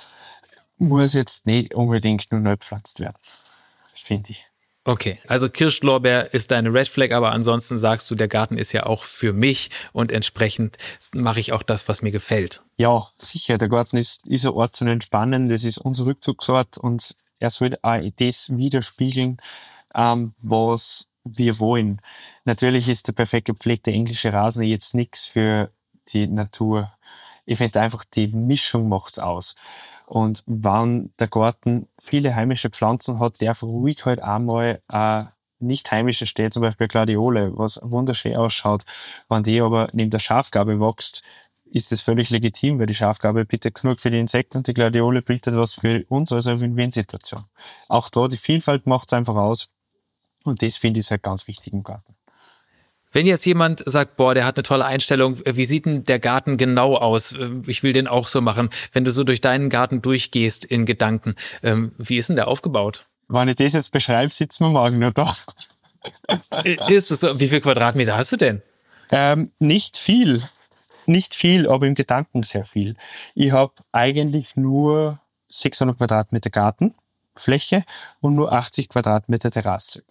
Muss jetzt nicht unbedingt nur neu gepflanzt werden, finde ich. Okay, also Kirschlorbeer ist deine Red Flag, aber ansonsten sagst du, der Garten ist ja auch für mich und entsprechend mache ich auch das, was mir gefällt. Ja, sicher. Der Garten ist, ist ein Ort zum Entspannen, das ist unser Rückzugsort und er soll auch das widerspiegeln, ähm, was wir wollen. Natürlich ist der perfekt gepflegte englische Rasen jetzt nichts für die Natur. Ich finde einfach, die Mischung macht's aus. Und wenn der Garten viele heimische Pflanzen hat, darf ruhig halt einmal äh, nicht heimische steht, zum Beispiel Gladiole, was wunderschön ausschaut. Wenn die aber neben der Schafgarbe wächst, ist das völlig legitim, weil die Schafgarbe bietet genug für die Insekten und die Gladiole bietet was für uns, also eine Win-Win-Situation. Auch da, die Vielfalt macht's einfach aus. Und das finde ich halt ganz wichtig im Garten. Wenn jetzt jemand sagt, boah, der hat eine tolle Einstellung, wie sieht denn der Garten genau aus? Ich will den auch so machen. Wenn du so durch deinen Garten durchgehst in Gedanken, wie ist denn der aufgebaut? Wenn ich das jetzt beschreibe, sitzen wir morgen nur da. Ist es so? Wie viel Quadratmeter hast du denn? Ähm, nicht viel. Nicht viel, aber im Gedanken sehr viel. Ich habe eigentlich nur sechshundert Quadratmeter Gartenfläche und nur achtzig Quadratmeter Terrasse.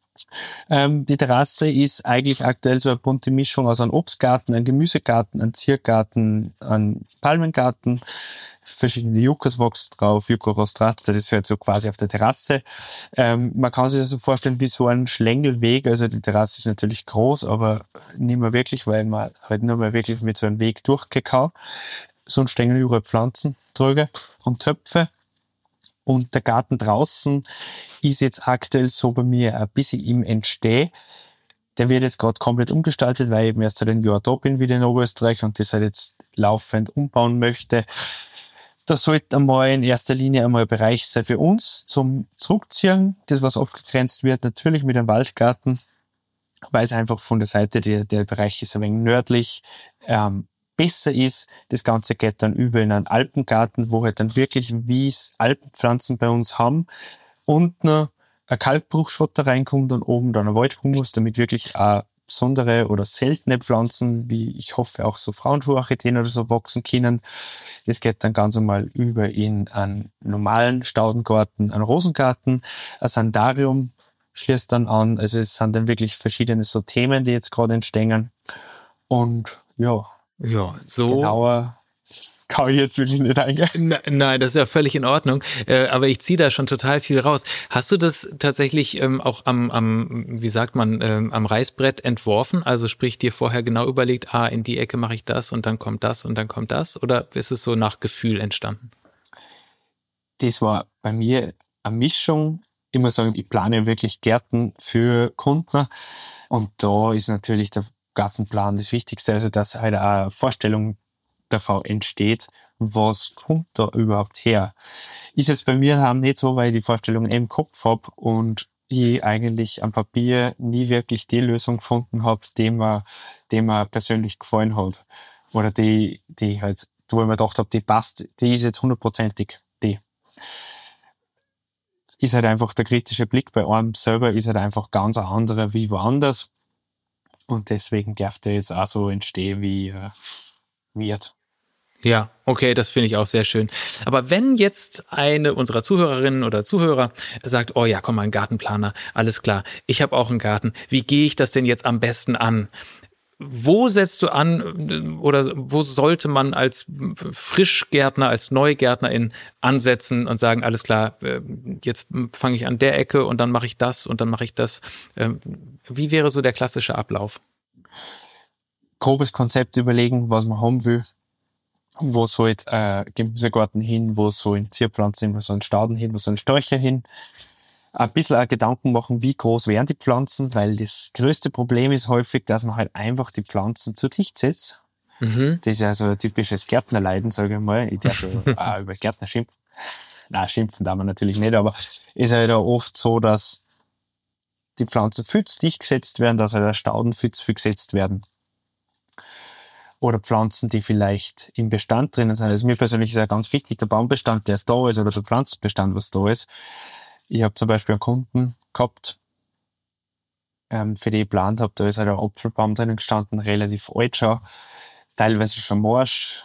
Ähm, die Terrasse ist eigentlich aktuell so eine bunte Mischung aus einem Obstgarten, einem Gemüsegarten, einem Ziergarten, einem Palmengarten, verschiedene Yuccas wächst drauf, Yucca rostrata, das ist halt so quasi auf der Terrasse. Ähm, man kann sich das so vorstellen wie so ein Schlängelweg, also die Terrasse ist natürlich groß, aber nicht mehr wirklich, weil man halt nur mehr wirklich mit so einem Weg durchgekaut. Sonst stehen überall Pflanzen, Tröge und Töpfe. Und der Garten draußen ist jetzt aktuell so bei mir ein bisschen im Entstehen. Der wird jetzt gerade komplett umgestaltet, weil ich eben erst seit einem Jahr da bin, wieder in Oberösterreich und das halt jetzt laufend umbauen möchte. Da sollte einmal in erster Linie einmal ein Bereich sein für uns zum Zurückziehen. Das, was abgegrenzt wird, natürlich mit einem Waldgarten, weil es einfach von der Seite, der, der Bereich ist ein wenig nördlich, ähm, besser ist. Das Ganze geht dann über in einen Alpengarten, wo halt dann wirklich Wies, Alpenpflanzen bei uns haben und noch ein Kalkbruchschotter reinkommt und oben dann ein Waldhumus, damit wirklich auch besondere oder seltene Pflanzen, wie ich hoffe auch so Frauenschuhorchideen oder so wachsen können. Das geht dann ganz einmal über in einen normalen Staudengarten, einen Rosengarten, ein Sandarium schließt dann an. Also es sind dann wirklich verschiedene so Themen, die jetzt gerade entstehen. Und ja, Ja, so. Genauer kann ich jetzt wirklich nicht eingehen. Nein, das ist ja völlig in Ordnung. Äh, aber ich ziehe da schon total viel raus. Hast du das tatsächlich ähm, auch am, am, wie sagt man, ähm, am Reißbrett entworfen? Also sprich dir vorher genau überlegt, ah, in die Ecke mache ich das und dann kommt das und dann kommt das? Oder ist es so nach Gefühl entstanden? Das war bei mir eine Mischung. Ich muss sagen, ich plane wirklich Gärten für Kunden. Und da ist natürlich der Gartenplan das Wichtigste, also dass halt auch eine Vorstellung davon entsteht, was kommt da überhaupt her. Ist jetzt bei mir daheim nicht so, weil ich die Vorstellung im Kopf habe und ich eigentlich am Papier nie wirklich die Lösung gefunden habe, die mir, die mir persönlich gefallen hat. Oder die, die halt, wo ich mir gedacht habe, die passt, die ist jetzt hundertprozentig die. Ist halt einfach der kritische Blick bei einem selber, ist halt einfach ganz ein anderer wie woanders. Und deswegen darf der jetzt auch so entstehen, wie er wird. Ja, okay, das finde ich auch sehr schön. Aber wenn jetzt eine unserer Zuhörerinnen oder Zuhörer sagt, oh ja, komm mal, ein Gartenplaner, alles klar, ich habe auch einen Garten, wie gehe ich das denn jetzt am besten an? Wo setzt du an oder wo sollte man als Frischgärtner, als Neugärtnerin ansetzen und sagen, alles klar, jetzt fange ich an der Ecke und dann mache ich das und dann mache ich das. Wie wäre so der klassische Ablauf? Grobes Konzept überlegen, was man haben will. Wo soll jetzt ein Gemüsegarten hin, wo soll ein Zierpflanzen hin, wo soll ein Stauden hin, wo soll ein Sträucher hin. ein bisschen auch Gedanken machen, wie groß wären die Pflanzen, weil das größte Problem ist häufig, dass man halt einfach die Pflanzen zu dicht setzt. Mhm. Das ist ja so ein typisches Gärtnerleiden, sage ich mal. Ich darf ja auch über Gärtner schimpfen. Nein, schimpfen darf man natürlich nicht, aber ist halt auch oft so, dass die Pflanzen viel zu dicht gesetzt werden, dass halt der Stauden viel zu viel gesetzt werden. Oder Pflanzen, die vielleicht im Bestand drinnen sind. Also mir persönlich ist ja ganz wichtig, der Baumbestand, der da ist, oder der Pflanzenbestand, was da ist. Ich habe zum Beispiel einen Kunden gehabt, ähm, für die ich geplant habe, da ist halt ein Apfelbaum drinnen gestanden, relativ alt schon, teilweise schon morsch.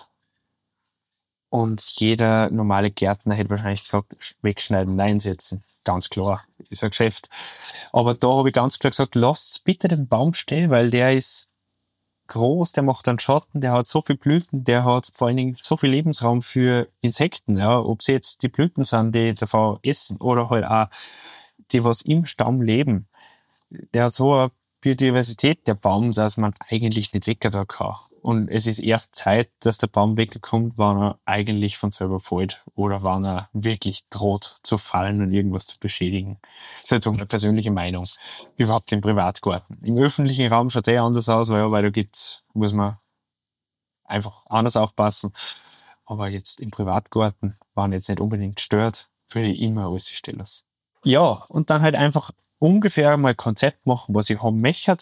Und jeder normale Gärtner hätte wahrscheinlich gesagt, wegschneiden, nein setzen. Ganz klar, ist ein Geschäft. Aber da habe ich ganz klar gesagt, lasst bitte den Baum stehen, weil der ist groß, der macht einen Schatten, der hat so viel Blüten, der hat vor allen Dingen so viel Lebensraum für Insekten, ja, ob sie jetzt die Blüten sind, die davon essen, oder halt auch die, was im Stamm leben. Der hat so eine Biodiversität, der Baum, dass man eigentlich nicht weg da kann. Und es ist erst Zeit, dass der Baum wegkommt, wenn er eigentlich von selber fällt oder wenn er wirklich droht zu fallen und irgendwas zu beschädigen. Das ist halt so eine persönliche Meinung. Überhaupt im Privatgarten. Im öffentlichen Raum schaut es eh anders aus, weil, weil da gibt's, muss man einfach anders aufpassen. Aber jetzt im Privatgarten, wenn jetzt nicht unbedingt stört, würde ich immer alles stellen. Ja, und dann halt einfach ungefähr mal ein Konzept machen, was ich haben möchte.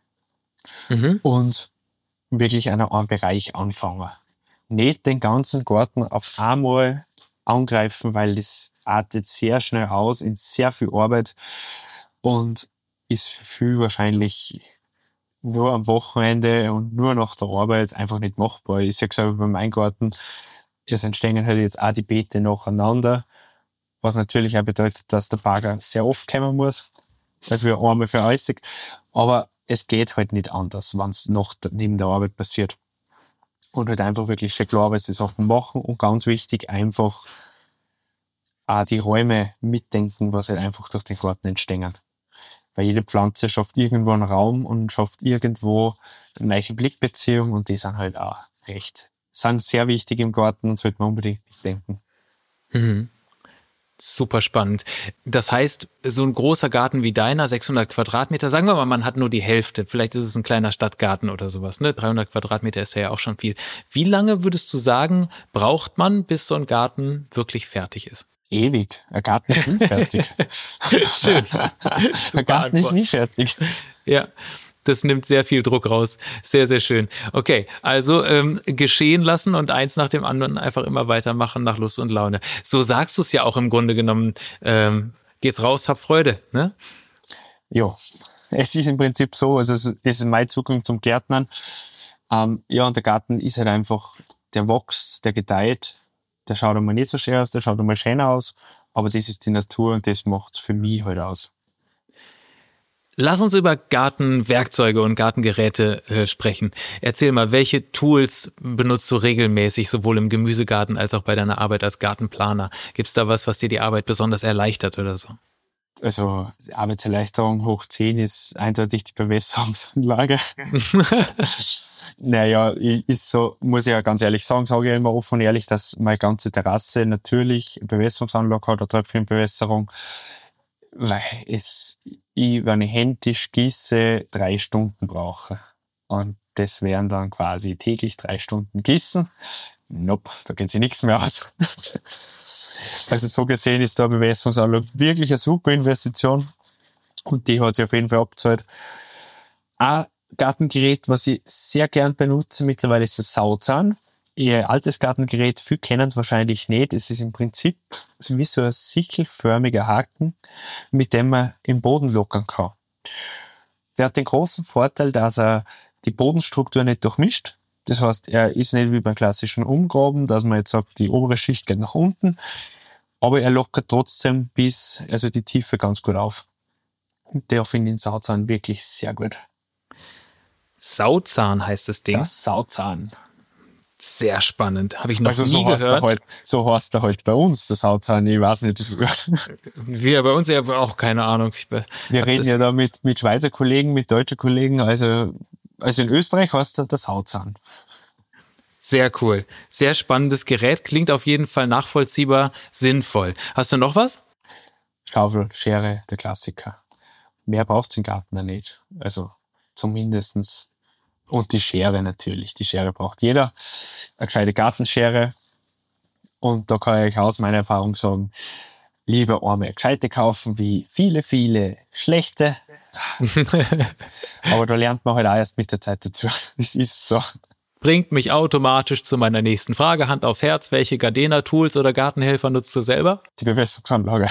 Mhm. Und wirklich an einem Bereich anfangen. Nicht den ganzen Garten auf einmal angreifen, weil das artet sehr schnell aus in sehr viel Arbeit und ist für viel wahrscheinlich nur am Wochenende und nur nach der Arbeit einfach nicht machbar. Ich sage selber beim Eingarten, es entstehen halt jetzt auch die Beete nacheinander, was natürlich auch bedeutet, dass der Bagger sehr oft kommen muss, also wir einmal für äußig, aber es geht halt nicht anders, wenn es noch neben der Arbeit passiert. Und halt einfach wirklich schon klar, was die Sachen machen und ganz wichtig, einfach auch die Räume mitdenken, was halt einfach durch den Garten entstehen. Weil jede Pflanze schafft irgendwo einen Raum und schafft irgendwo eine neue Blickbeziehung und die sind halt auch recht, sind sehr wichtig im Garten und sollte man unbedingt mitdenken. Mhm. Super spannend. Das heißt, so ein großer Garten wie deiner, sechshundert Quadratmeter, sagen wir mal, man hat nur die Hälfte. Vielleicht ist es ein kleiner Stadtgarten oder sowas, ne? dreihundert Quadratmeter ist ja auch schon viel. Wie lange würdest du sagen, braucht man, bis so ein Garten wirklich fertig ist? Ewig. Ein Garten ist nie fertig. Schön. Ein Garten ist nie fertig. Ja. Das nimmt sehr viel Druck raus. Sehr, sehr schön. Okay, also ähm, geschehen lassen und eins nach dem anderen einfach immer weitermachen nach Lust und Laune. So sagst du es ja auch im Grunde genommen. Ähm, geht's raus, hab Freude, ne? Ja, es ist im Prinzip so. Also es ist mein Zugang zum Gärtnern. Ähm, ja, und der Garten ist halt einfach, der wächst, der gedeiht. Der schaut einmal nicht so schön aus, der schaut einmal schöner aus. Aber das ist die Natur und das macht's für mich halt aus. Lass uns über Gartenwerkzeuge und Gartengeräte äh, sprechen. Erzähl mal, welche Tools benutzt du regelmäßig, sowohl im Gemüsegarten als auch bei deiner Arbeit als Gartenplaner? Gibt's da was, was dir die Arbeit besonders erleichtert oder so? Also die Arbeitserleichterung hoch zehn ist eindeutig die Bewässerungsanlage. Naja, ist so, muss ich ja ganz ehrlich sagen, sage ich immer offen und ehrlich, dass meine ganze Terrasse natürlich eine Bewässerungsanlage hat, eine Tröpfchenbewässerung, weil es ich, wenn ich händisch gieße, drei Stunden brauche. Und das wären dann quasi täglich drei Stunden gießen. Nope, da geht sich nichts mehr aus. Also so gesehen ist da Bewässerungsanlage wirklich eine super Investition. Und die hat sich auf jeden Fall abgezahlt. Ein Gartengerät, was ich sehr gern benutze mittlerweile, ist der Sauzahn. Ihr altes Gartengerät, viele kennen es wahrscheinlich nicht. Es ist im Prinzip wie so ein sichelförmiger Haken, mit dem man im Boden lockern kann. Der hat den großen Vorteil, dass er die Bodenstruktur nicht durchmischt. Das heißt, er ist nicht wie beim klassischen Umgraben, dass man jetzt sagt, die obere Schicht geht nach unten, aber er lockert trotzdem bis, also die Tiefe ganz gut auf. Und der finde ich den Sauzahn wirklich sehr gut. Sauzahn heißt das Ding? Das Sauzahn. Sehr spannend. Habe ich noch also nie so gehört. Halt, so heißt er halt bei uns, das Sauzahn. Ich weiß nicht. Wir bei uns ja auch keine Ahnung. Ich Wir reden ja da mit, mit Schweizer Kollegen, mit deutschen Kollegen. Also, also in Österreich heißt er der Sauzahn. Sehr cool. Sehr spannendes Gerät. Klingt auf jeden Fall nachvollziehbar, sinnvoll. Hast du noch was? Schaufel, Schere, der Klassiker. Mehr braucht's im Garten auch nicht. Also zumindestens. Und die Schere natürlich. Die Schere braucht jeder. Eine gescheite Gartenschere. Und da kann ich aus meiner Erfahrung sagen, lieber einmal eine gescheite kaufen, wie viele, viele schlechte. Aber da lernt man halt auch erst mit der Zeit dazu. Das ist so. Bringt mich automatisch zu meiner nächsten Frage. Hand aufs Herz. Welche Gardena-Tools oder Gartenhelfer nutzt du selber? Die Bewässerungsanlage.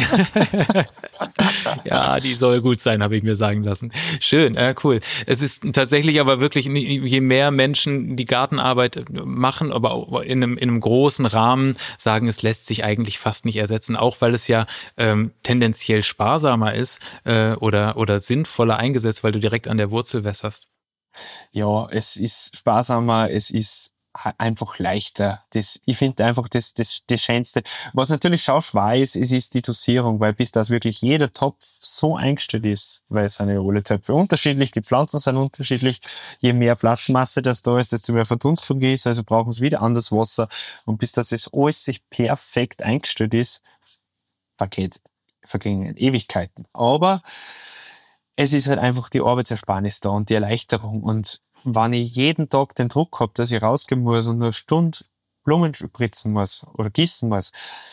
Ja, die soll gut sein, habe ich mir sagen lassen. Schön, äh, cool. Es ist tatsächlich aber wirklich, je mehr Menschen die Gartenarbeit machen, aber auch in einem, in einem großen Rahmen, sagen, es lässt sich eigentlich fast nicht ersetzen, auch weil es ja ähm, tendenziell sparsamer ist äh, oder, oder sinnvoller eingesetzt, weil du direkt an der Wurzel wässerst. Ja, es ist sparsamer, es ist einfach leichter. Das, ich finde einfach das, das, das Schönste. Was natürlich schon schwer ist, es ist die Dosierung, weil bis das wirklich jeder Topf so eingestellt ist, weil es sind ja alle Töpfe unterschiedlich, die Pflanzen sind unterschiedlich. Je mehr Blattmasse das da ist, desto mehr Verdunstung ist, also brauchen sie wieder anderes Wasser. Und bis das jetzt alles sich perfekt eingestellt ist, vergeht, vergingen Ewigkeiten. Aber es ist halt einfach die Arbeitsersparnis da und die Erleichterung. Und wenn ich jeden Tag den Druck habe, dass ich rausgehen muss und nur eine Stunde Blumen spritzen muss oder gießen muss,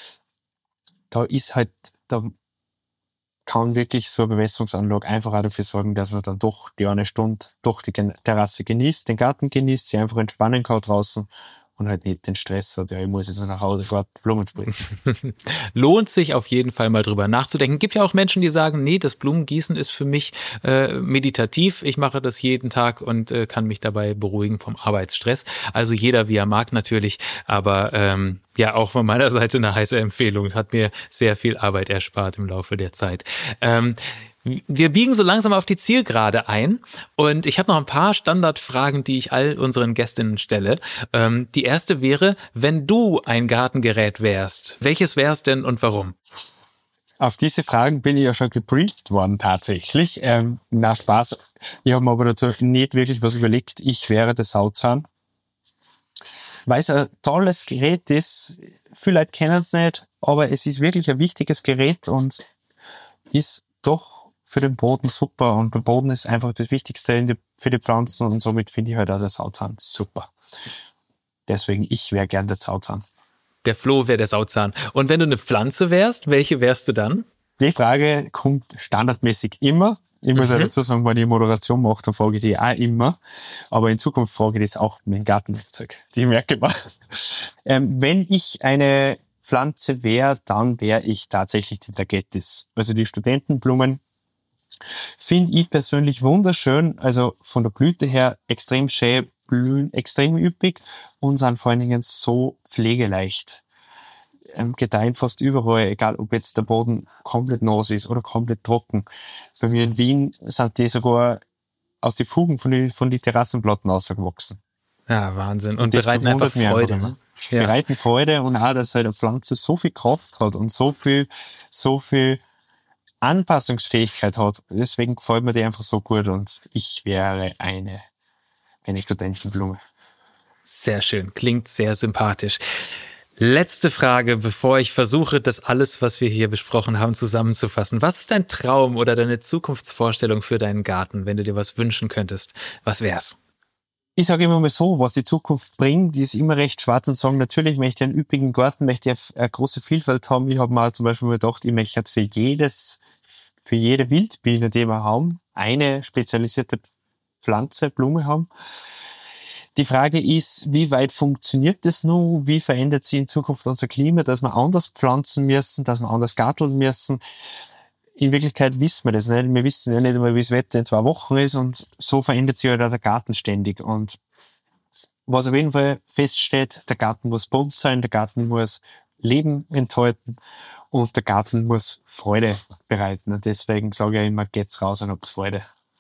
da ist halt, da kann wirklich so eine Bewässerungsanlage einfach auch dafür sorgen, dass man dann doch die eine Stunde durch die Terrasse genießt, den Garten genießt, sich einfach entspannen kann draußen und halt nicht den Stress hat, ja, ich muss jetzt nach Hause gerade Blumen spritzen. Lohnt sich auf jeden Fall mal drüber nachzudenken. Gibt ja auch Menschen, die sagen, nee, das Blumengießen ist für mich äh, meditativ. Ich mache das jeden Tag und äh, kann mich dabei beruhigen vom Arbeitsstress. Also jeder, wie er mag natürlich, aber ähm, ja, auch von meiner Seite eine heiße Empfehlung. Hat mir sehr viel Arbeit erspart im Laufe der Zeit. Ähm, Wir biegen so langsam auf die Zielgerade ein und ich habe noch ein paar Standardfragen, die ich all unseren Gästinnen stelle. Ähm, die erste wäre, wenn du ein Gartengerät wärst, welches wär's denn und warum? Auf diese Fragen bin ich ja schon gebrieft worden tatsächlich. Ähm, na Spaß, ich habe mir aber dazu nicht wirklich was überlegt. Ich wäre der Sauzahn, weil es ein tolles Gerät ist. Viele Leute kennen es nicht, aber es ist wirklich ein wichtiges Gerät und ist doch für den Boden super. Und der Boden ist einfach das Wichtigste in die, für die Pflanzen und somit finde ich halt auch der Sauzahn super. Deswegen, ich wäre gern der Sauzahn. Der Flo wäre der Sauzahn. Und wenn du eine Pflanze wärst, welche wärst du dann? Die Frage kommt standardmäßig immer. Ich muss mhm. ja dazu sagen, wenn ich Moderation mache, dann frage ich die auch immer. Aber in Zukunft frage ich das auch mit dem Gartenwerkzeug. Die merke ich mal. Ähm, wenn ich eine Pflanze wäre, dann wäre ich tatsächlich die Tagetes. Also die Studentenblumen finde ich persönlich wunderschön. Also von der Blüte her extrem schön, blühen extrem üppig und sind vor allen Dingen so pflegeleicht. Ähm, gedeihen fast überall, egal ob jetzt der Boden komplett nass ist oder komplett trocken. Bei mir in Wien sind die sogar aus den Fugen von den von die Terrassenplatten rausgewachsen. Ja, Wahnsinn. Und, und bereiten einfach Freude. Einfach, ne? Ja. Bereiten Freude und auch, dass halt eine Pflanze so viel Kraft hat und so viel, so viel Anpassungsfähigkeit hat. Deswegen gefällt mir die einfach so gut und ich wäre eine, eine Studentenblume. Sehr schön. Klingt sehr sympathisch. Letzte Frage, bevor ich versuche, das alles, was wir hier besprochen haben, zusammenzufassen. Was ist dein Traum oder deine Zukunftsvorstellung für deinen Garten, wenn du dir was wünschen könntest? Was wär's? Ich sage immer mal so, was die Zukunft bringt, die ist immer recht schwarz und sagen, natürlich möchte ich einen üppigen Garten, möchte ich eine große Vielfalt haben. Ich habe mal zum Beispiel gedacht, ich möchte für jedes, für jede Wildbiene, die wir haben, eine spezialisierte Pflanze, Blume haben. Die Frage ist, wie weit funktioniert das nun? Wie verändert sich in Zukunft unser Klima, dass wir anders pflanzen müssen, dass wir anders garteln müssen? In Wirklichkeit wissen wir das nicht. Wir wissen ja nicht einmal, wie das Wetter in zwei Wochen ist und so verändert sich halt auch der Garten ständig. Und was auf jeden Fall feststeht, der Garten muss bunt sein, der Garten muss Leben enthalten und der Garten muss Freude bereiten. Und deswegen sage ich immer, geht's raus und habt's Freude.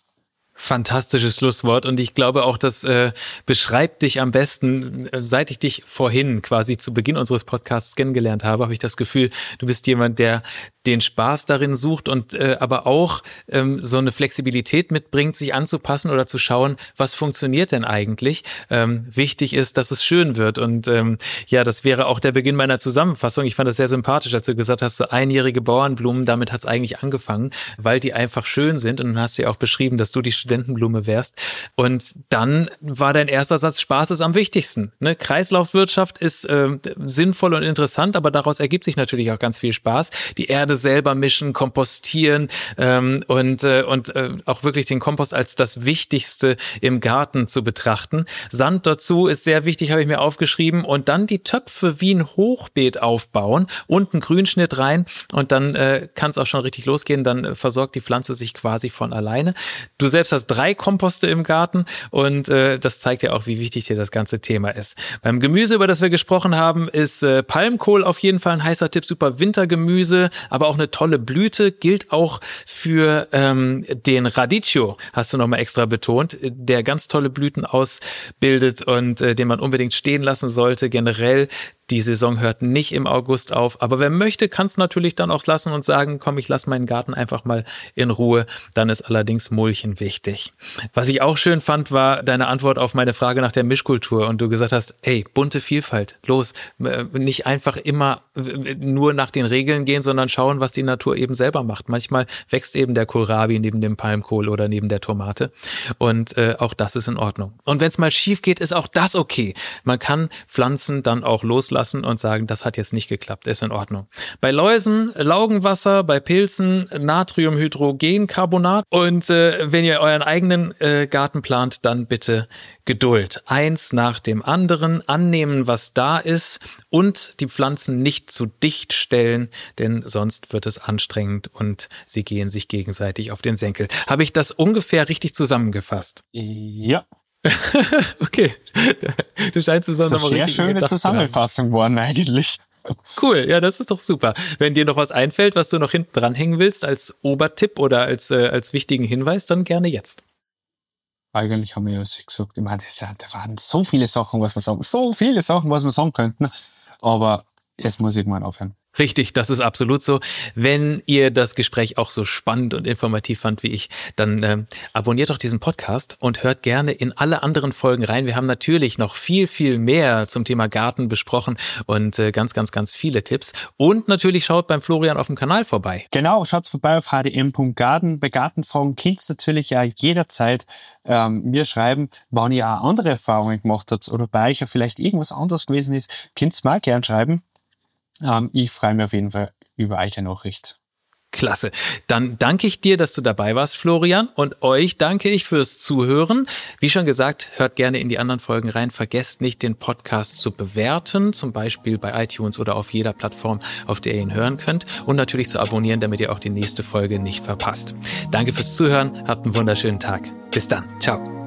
Fantastisches Schlusswort und ich glaube auch, das äh, beschreibt dich am besten. Seit ich dich vorhin quasi zu Beginn unseres Podcasts kennengelernt habe, habe ich das Gefühl, du bist jemand, der den Spaß darin sucht und äh, aber auch ähm, so eine Flexibilität mitbringt, sich anzupassen oder zu schauen, was funktioniert denn eigentlich. Ähm, wichtig ist, dass es schön wird und ähm, ja, das wäre auch der Beginn meiner Zusammenfassung. Ich fand das sehr sympathisch, als du gesagt hast, so einjährige Bauernblumen, damit hat es eigentlich angefangen, weil die einfach schön sind und dann hast du ja auch beschrieben, dass du die Studentenblume wärst und dann war dein erster Satz, Spaß ist am wichtigsten. Ne? Kreislaufwirtschaft ist äh, sinnvoll und interessant, aber daraus ergibt sich natürlich auch ganz viel Spaß. Die Erde selber mischen, kompostieren ähm, und äh, und äh, auch wirklich den Kompost als das Wichtigste im Garten zu betrachten. Sand dazu ist sehr wichtig, habe ich mir aufgeschrieben. Und dann die Töpfe wie ein Hochbeet aufbauen und einen Grünschnitt rein und dann äh, kann es auch schon richtig losgehen. Dann äh, versorgt die Pflanze sich quasi von alleine. Du selbst hast drei Komposte im Garten und äh, das zeigt ja auch, wie wichtig dir das ganze Thema ist. Beim Gemüse, über das wir gesprochen haben, ist äh, Palmkohl auf jeden Fall ein heißer Tipp. Super Wintergemüse, aber auch eine tolle Blüte, gilt auch für ähm, den Radicchio, hast du nochmal extra betont, der ganz tolle Blüten ausbildet und äh, den man unbedingt stehen lassen sollte. Generell, die Saison hört nicht im August auf, aber wer möchte, kann es natürlich dann auch lassen und sagen, komm, ich lasse meinen Garten einfach mal in Ruhe. Dann ist allerdings Mulchen wichtig. Was ich auch schön fand, war deine Antwort auf meine Frage nach der Mischkultur und du gesagt hast, hey, bunte Vielfalt, los, nicht einfach immer nur nach den Regeln gehen, sondern schauen, was die Natur eben selber macht. Manchmal wächst eben der Kohlrabi neben dem Palmkohl oder neben der Tomate und äh, auch das ist in Ordnung. Und wenn es mal schief geht, ist auch das okay. Man kann Pflanzen dann auch loslassen und sagen, das hat jetzt nicht geklappt, ist in Ordnung. Bei Läusen Laugenwasser, bei Pilzen Natriumhydrogencarbonat und äh, wenn ihr euren eigenen äh, Garten plant, dann bitte Geduld. Eins nach dem anderen, annehmen, was da ist und die Pflanzen nicht zu dicht stellen, denn sonst wird es anstrengend und sie gehen sich gegenseitig auf den Senkel. Habe ich das ungefähr richtig zusammengefasst? Ja. Okay. Du scheinst es das ist eine sehr schöne Zusammenfassung geworden eigentlich. Cool, ja, das ist doch super. Wenn dir noch was einfällt, was du noch hinten dranhängen willst als Obertipp oder als äh, als wichtigen Hinweis, dann gerne jetzt. Eigentlich haben wir ja gesagt, ich meine, das, da waren so viele Sachen, was wir sagen, so viele Sachen, was wir sagen könnten, aber jetzt muss ich mal aufhören. Richtig, das ist absolut so. Wenn ihr das Gespräch auch so spannend und informativ fand wie ich, dann äh, abonniert doch diesen Podcast und hört gerne in alle anderen Folgen rein. Wir haben natürlich noch viel, viel mehr zum Thema Garten besprochen und äh, ganz, ganz, ganz viele Tipps. Und natürlich schaut beim Florian auf dem Kanal vorbei. Genau, schaut vorbei auf h d m punkt garten. Bei Gartenfragen könnt ihr natürlich ja jederzeit ähm, mir schreiben, wann ihr auch andere Erfahrungen gemacht habt oder bei euch ja vielleicht irgendwas anderes gewesen ist, könnt ihr mir gerne schreiben. Ähm, ich freue mich auf jeden Fall über eure Nachricht. Klasse. Dann danke ich dir, dass du dabei warst, Florian, und euch danke ich fürs Zuhören. Wie schon gesagt, hört gerne in die anderen Folgen rein. Vergesst nicht, den Podcast zu bewerten, zum Beispiel bei iTunes oder auf jeder Plattform, auf der ihr ihn hören könnt, und natürlich zu abonnieren, damit ihr auch die nächste Folge nicht verpasst. Danke fürs Zuhören, habt einen wunderschönen Tag. Bis dann. Ciao.